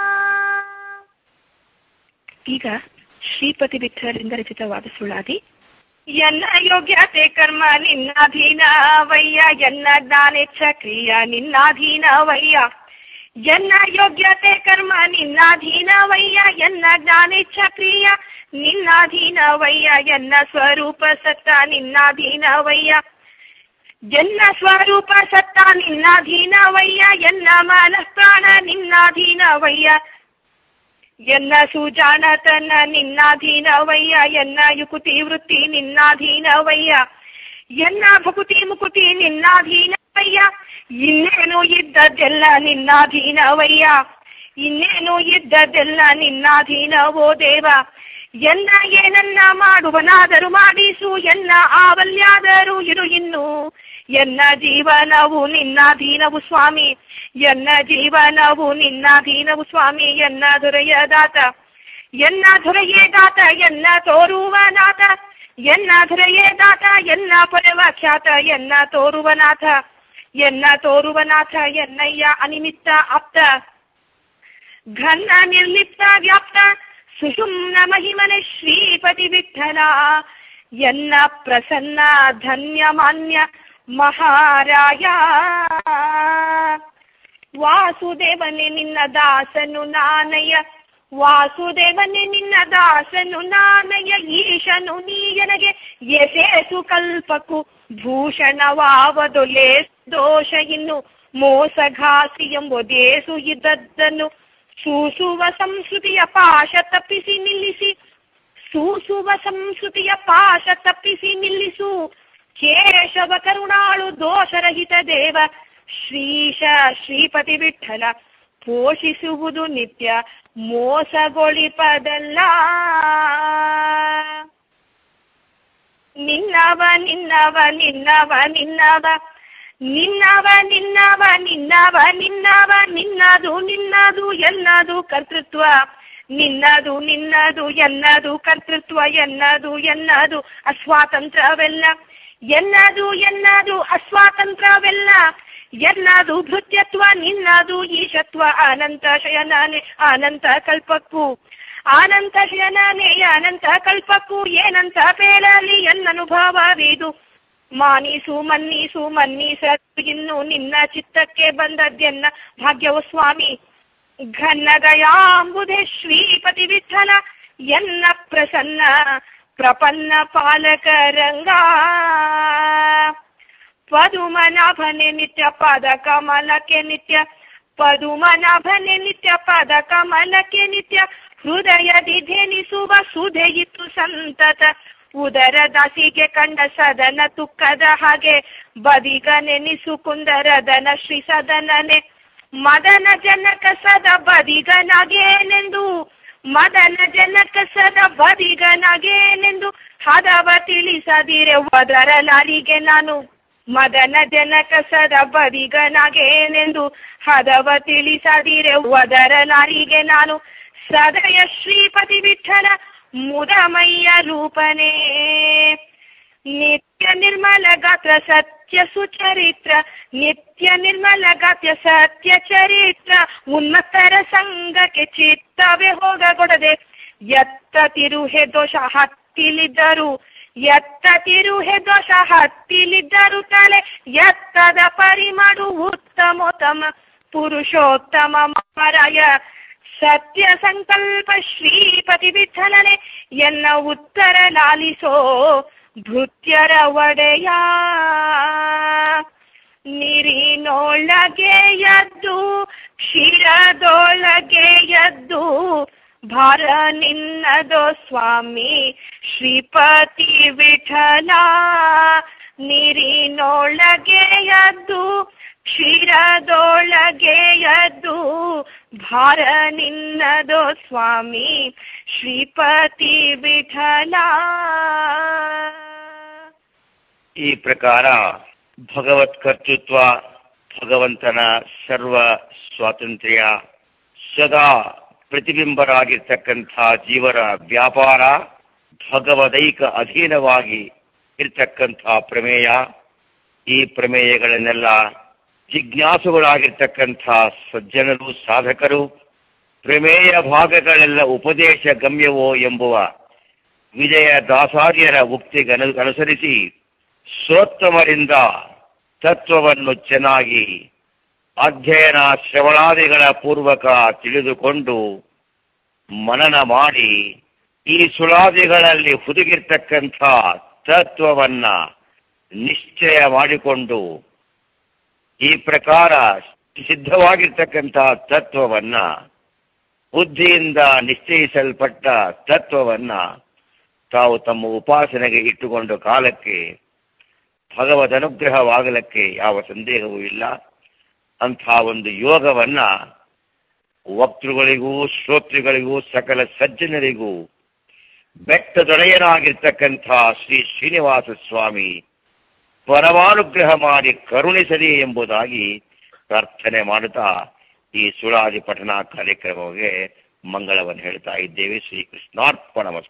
ಈಗ ಶ್ರೀಪತಿ ವಿಠಲರಿಂದ ರಚಿತವಾದ ಸುಳಾದಿ. ಎನ್ನ ಯೋಗ್ಯತೆ ಕರ್ಮ ನಿನ್ನಾಧೀನವಯ್ಯ, ಎನ್ನ ಜ್ಞಾನೇಚ್ಛ ಕ್ರಿಯ ನಿನ್ನಾಧೀನವಯ್ಯ. ಎನ್ನ ಯೋಗ್ಯತೆ ಕರ್ಮ ನಿನ್ನಾಧೀನವಯ್ಯ, ಎನ್ನ ಜ್ಞಾನೇಚ್ಛ ಕ್ರಿಯ ನಿನ್ನಾಧೀನವಯ್ಯ. ಎನ್ನ ಸ್ವರೂಪ ಸತ್ತ ನಿನ್ನಾಧೀನವಯ್ಯ, ಎನ್ನ ಸ್ವರೂಪ ಸತ್ತ ನಿನ್ನಾಧೀನವಯ್ಯ. ಎನ್ನ ಮನಃ ಪ್ರಾಣ ನಿನ್ನಾಧೀನವಯ್ಯ, ಎನ್ನ ಸುಜಾಣತನ ನಿನ್ನಾಧೀನವಯ್ಯ. ಎನ್ನ ಯುಕುತಿ ವೃತ್ತಿ ನಿನ್ನಾಧೀನವಯ್ಯ, ಎನ್ನ ಭಕುತಿ ಮುಕುತಿ ನಿನ್ನಾಧೀನವಯ್ಯ. ಇನ್ನೇನು ಇದ್ದದ್ದೆಲ್ಲ ನಿನ್ನಾಧೀನವಯ್ಯ, ಇನ್ನೇನು ಇದ್ದದ್ದೆಲ್ಲ ನಿನ್ನಾಧೀನವೋ ದೇವ. ಎನ್ನ ಏನನ್ನ ಮಾಡುವನಾದರೂ ಮಾಡಿಸು, ಎನ್ನ ಆವಲ್ಯಾದರೂ ಇರು ಇನ್ನು. ಎನ್ನ ಜೀವನವು ನಿನ್ನಾಧೀನವು ಸ್ವಾಮಿ, ಎನ್ನ ಜೀವನವು ನಿನ್ನಾಧೀನವು ಸ್ವಾಮಿ. ಎನ್ನ ದೊರೆಯದಾತ, ಎನ್ನ ದೊರೆಯದಾತ, ಎನ್ನ ತೋರುವನಾಥ. ಎನ್ನ ದೊರೆಯದಾತ, ಎನ್ನ ಪರವ ಖ್ಯಾತ, ಎನ್ನ ತೋರುವನಾಥ, ಎನ್ನ ತೋರುವನಾಥ. ಎನ್ನಯ್ಯ ಅನಿಮಿತ್ತ ಆಪ್ತ, ಘನ್ನ ನಿರ್ಲಿಪ್ತ ವ್ಯಾಪ್ತ, ಸುಷುಮ್ನ ಮಹಿಮನೆ ಶ್ರೀಪತಿ ವಿಠಲ. ಎನ್ನ ಪ್ರಸನ್ನ ಧನ್ಯ ಮಾನ್ಯ ಮಹಾರಾಯ. ವಾಸುದೇವನೇ ನಿನ್ನ ದಾಸನು ನಾನಯ್ಯ, ವಾಸುದೇವನೇ ನಿನ್ನ ದಾಸನು ನಾನಯ್ಯ. ಈಶನು ನೀಯನಗೆ ಎಸೇಸು ಕಲ್ಪಕು ಭೂಷಣವಾವದೊಲೆ ದೋಷ ಇನ್ನು. ಮೋಸಘಾಸಿ ಎಂಬುದೇಸು ಇದ್ದದ್ದನ್ನು ಸೂಸುವ ಸಂಸ್ಕೃತಿಯ ಪಾಶ ತಪ್ಪಿಸಿ ನಿಲ್ಲಿಸಿ, ಸೂಸುವ ಸಂಸ್ಕೃತಿಯ ಪಾಶ ತಪ್ಪಿಸಿ ನಿಲ್ಲಿಸು. ಕೇಶವ ಕರುಣಾಳು ದೋಷರಹಿತ ದೇವ ಶ್ರೀಶ ಶ್ರೀಪತಿ ವಿಠಲ. ಪೋಷಿಸುವುದು ನಿತ್ಯ ಮೋಸಗೊಳಿಪದಲ್ಲ. ನಿನ್ನವ ನಿನ್ನವ ನಿನ್ನವ ನಿನ್ನವ ನಿನ್ನವ ನಿನ್ನವ ನಿನ್ನವ ನಿನ್ನವ. ನಿನ್ನದು ನಿನ್ನದು ಎನ್ನದು ಕರ್ತೃತ್ವ, ನಿನ್ನದು ನಿನ್ನದು ಎನ್ನದು ಕರ್ತೃತ್ವ. ಎನ್ನದು ಎನ್ನದು ಅಸ್ವಾತಂತ್ರ್ಯವೆಲ್ಲ, ಎನ್ನದು ಎನ್ನದು ಅಸ್ವಾತಂತ್ರ್ಯವೆಲ್ಲ. ಎನ್ನದು ಭೃತ್ಯತ್ವ, ನಿನ್ನದು ಈಶತ್ವ. ಅನಂತ ಶಯನಾನೆ ಅನಂತ ಕಲ್ಪಕ್ಕೂ ಅನಂತ ಜನನೇ ಅನಂತ ಕಲ್ಪಕ್ಕೂ ಏನಂತ ಪೇಳಲಿ ಎನ್ನನುಭವವಿದು. ಮಾನಿಸು ಮನ್ನಿಸು ಮನ್ನಿಸು ಇನ್ನು ನಿನ್ನ ಚಿತ್ತಕ್ಕೆ ಬಂದದ್ದೆನ್ನ ಭಾಗ್ಯವು ಸ್ವಾಮಿ. ಘನ್ನ ದಯಾಂಬುಧೆ ಶ್ರೀಪತಿ ವಿಠಲ ಎನ್ನ ಪ್ರಸನ್ನ ಪ್ರಪನ್ನ ಪಾಲಕರಂಗ. ಪದುಮನಾಭನೆ ನಿತ್ಯ ಪಾದ ಕಮಲಕ್ಕೆ ನಿತ್ಯ ಪದುಮನಾಭನೆ ನಿತ್ಯ ಪಾದ ಕಮಲಕ್ಕೆ ನಿತ್ಯ ಹೃದಯದಿ ಧೇನಿಸುವ ಸುಧೆಯಿತ್ತು ಸಂತತ. ಉದರ ದಾಸಿಗೆ ಕಂಡ ಸದನ ತುಕ್ಕದ ಹಾಗೆ ಬದಿಗ ನೆನಿಸು ಕುಂದರದನ ಶ್ರೀ ಸದನನೆ. ಮದನ ಜನಕ ಸದ ಬದಿಗನಾಗೇನೆಂದು ಮದನ ಜನಕ ಸದ ಬದಿಗನಾಗೇನೆಂದು ಹದವ ತಿಳಿಸದಿರೆ ಒದರ ಲಾರಿಗೆ ನಾನು. ಮದನ ಜನಕ ಸದ ಬದಿಗನಾಗೇನೆಂದು ಹದವ ತಿಳಿಸದಿರೆ ಒದರ ಲಾರಿಗೆ ನಾನು. ಸದಯ ಶ್ರೀಪತಿ ವಿಠಲ ಮುದಮಯ್ಯ ರೂಪನೇ ನಿತ್ಯ ನಿರ್ಮಲ ಗಾತ್ರ ಸತ್ಯ ಸುಚರಿತ್ರ. ನಿತ್ಯ ನಿರ್ಮಲ ಗಾತ್ರ ಸತ್ಯ ಚರಿತ್ರ ಉನ್ನತರ ಸಂಘಕ್ಕೆ ಚಿತ್ತವೇ ಹೋಗಗೊಡದೆ. ಎತ್ತ ತಿರುಹೆ ದೋಷ ಹತ್ತಿಲಿದ್ದರು ಎತ್ತ ತಿರುಹೆ ದೋಷ ಹತ್ತಿಲಿದ್ದರು ತಲೆ ಎತ್ತದ ಪರಿಮಾಡು ಉತ್ತಮೋತ್ತಮ ಪುರುಷೋತ್ತಮ ಮಾರಾಯ. ಸತ್ಯ ಸಂಕಲ್ಪ ಶ್ರೀಪತಿ ವಿಠಲನೆ ಎನ್ನ ಉತ್ತರ ಲಾಲಿಸೋ ಭೃತ್ಯರ ಒಡೆಯ. ನೀರಿನೊಳಗೆ ಎದ್ದು ಕ್ಷೀರದೊಳಗೆ ಎದ್ದು ಭಾರ ನಿನ್ನದೋ ಸ್ವಾಮಿ ಶ್ರೀಪತಿ ವಿಠಲ. ನೀರಿನೊಳಗೆ ಎದ್ದು ಕ್ಷೀರದೊಳಗೆ ಎದ್ದು ಭಾರ ನಿನ್ನದೋ ಸ್ವಾಮಿ ಶ್ರೀಪತಿ ವಿಠಲ. ಈ ಪ್ರಕಾರ ಭಗವತ್ ಕರ್ತೃತ್ವ, ಭಗವಂತನ ಸರ್ವ ಸ್ವಾತಂತ್ರ್ಯ, ಸದಾ ಪ್ರತಿಬಿಂಬರಾಗಿರ್ತಕ್ಕಂಥ ಜೀವರ ವ್ಯಾಪಾರ, ಭಗವದೈಕ ಅಧೀನವಾಗಿ ಇರ್ತಕ್ಕಂಥ ಪ್ರಮೇಯ, ಈ ಪ್ರಮೇಯಗಳನ್ನೆಲ್ಲ ಜಿಜ್ಞಾಸುಗಳಾಗಿರ್ತಕ್ಕಂಥ ಸಜ್ಜನರು ಸಾಧಕರು ಪ್ರಮೇಯ ಭಾಗಗಳೆಲ್ಲ ಉಪದೇಶ ಗಮ್ಯವೋ ಎಂಬುವ ವಿಜಯ ದಾಸಾರ್ಯರ ಉಕ್ತಿಗನುಸರಿಸಿ ಶ್ರೋತ್ತಮರಿಂದ ತತ್ವವನ್ನು ಚೆನ್ನಾಗಿ ಅಧ್ಯಯನ ಶ್ರವಣಾದಿಗಳ ಪೂರ್ವಕ ತಿಳಿದುಕೊಂಡು ಮನನ ಮಾಡಿ ಈ ಸುಳಾದಿಗಳಲ್ಲಿ ಹುದುಗಿರ್ತಕ್ಕಂಥ ತತ್ವವನ್ನ ನಿಶ್ಚಯ ಮಾಡಿಕೊಂಡು ಈ ಪ್ರಕಾರ ಸಿದ್ಧವಾಗಿರ್ತಕ್ಕಂಥ ತತ್ವವನ್ನ ಬುದ್ಧಿಯಿಂದ ನಿಶ್ಚಯಿಸಲ್ಪಟ್ಟ ತತ್ವವನ್ನ ತಾವು ತಮ್ಮ ಉಪಾಸನೆಗೆ ಇಟ್ಟುಕೊಂಡು ಕಾಲಕ್ಕೆ ಭಗವದ್ ಅನುಗ್ರಹವಾಗಲಕ್ಕೆ ಯಾವ ಸಂದೇಹವೂ ಇಲ್ಲ. ಅಂಥ ಒಂದು ಯೋಗವನ್ನ ವಕ್ತೃಗಳಿಗೂ ಶ್ರೋತೃಗಳಿಗೂ ಸಕಲ ಸಜ್ಜನರಿಗೂ ಬೆಟ್ಟದೊಡೆಯನಾಗಿರ್ತಕ್ಕಂಥ ಶ್ರೀ ಶ್ರೀನಿವಾಸ ಸ್ವಾಮಿ ಪರಮಾನುಗ್ರಹ ಮಾಡಿ ಕರುಣಿಸಲಿ ಎಂಬುದಾಗಿ ಪ್ರಾರ್ಥನೆ ಮಾಡುತ್ತಾ ಈ ಸುಳಾದಿ ಪಠಣ ಕಾರ್ಯಕ್ರಮಕ್ಕೆ ಮಂಗಳವನ್ನು ಹೇಳ್ತಾ ಇದ್ದೇವೆ. ಶ್ರೀಕೃಷ್ಣಾರ್ಪಣಮಸ್ತು.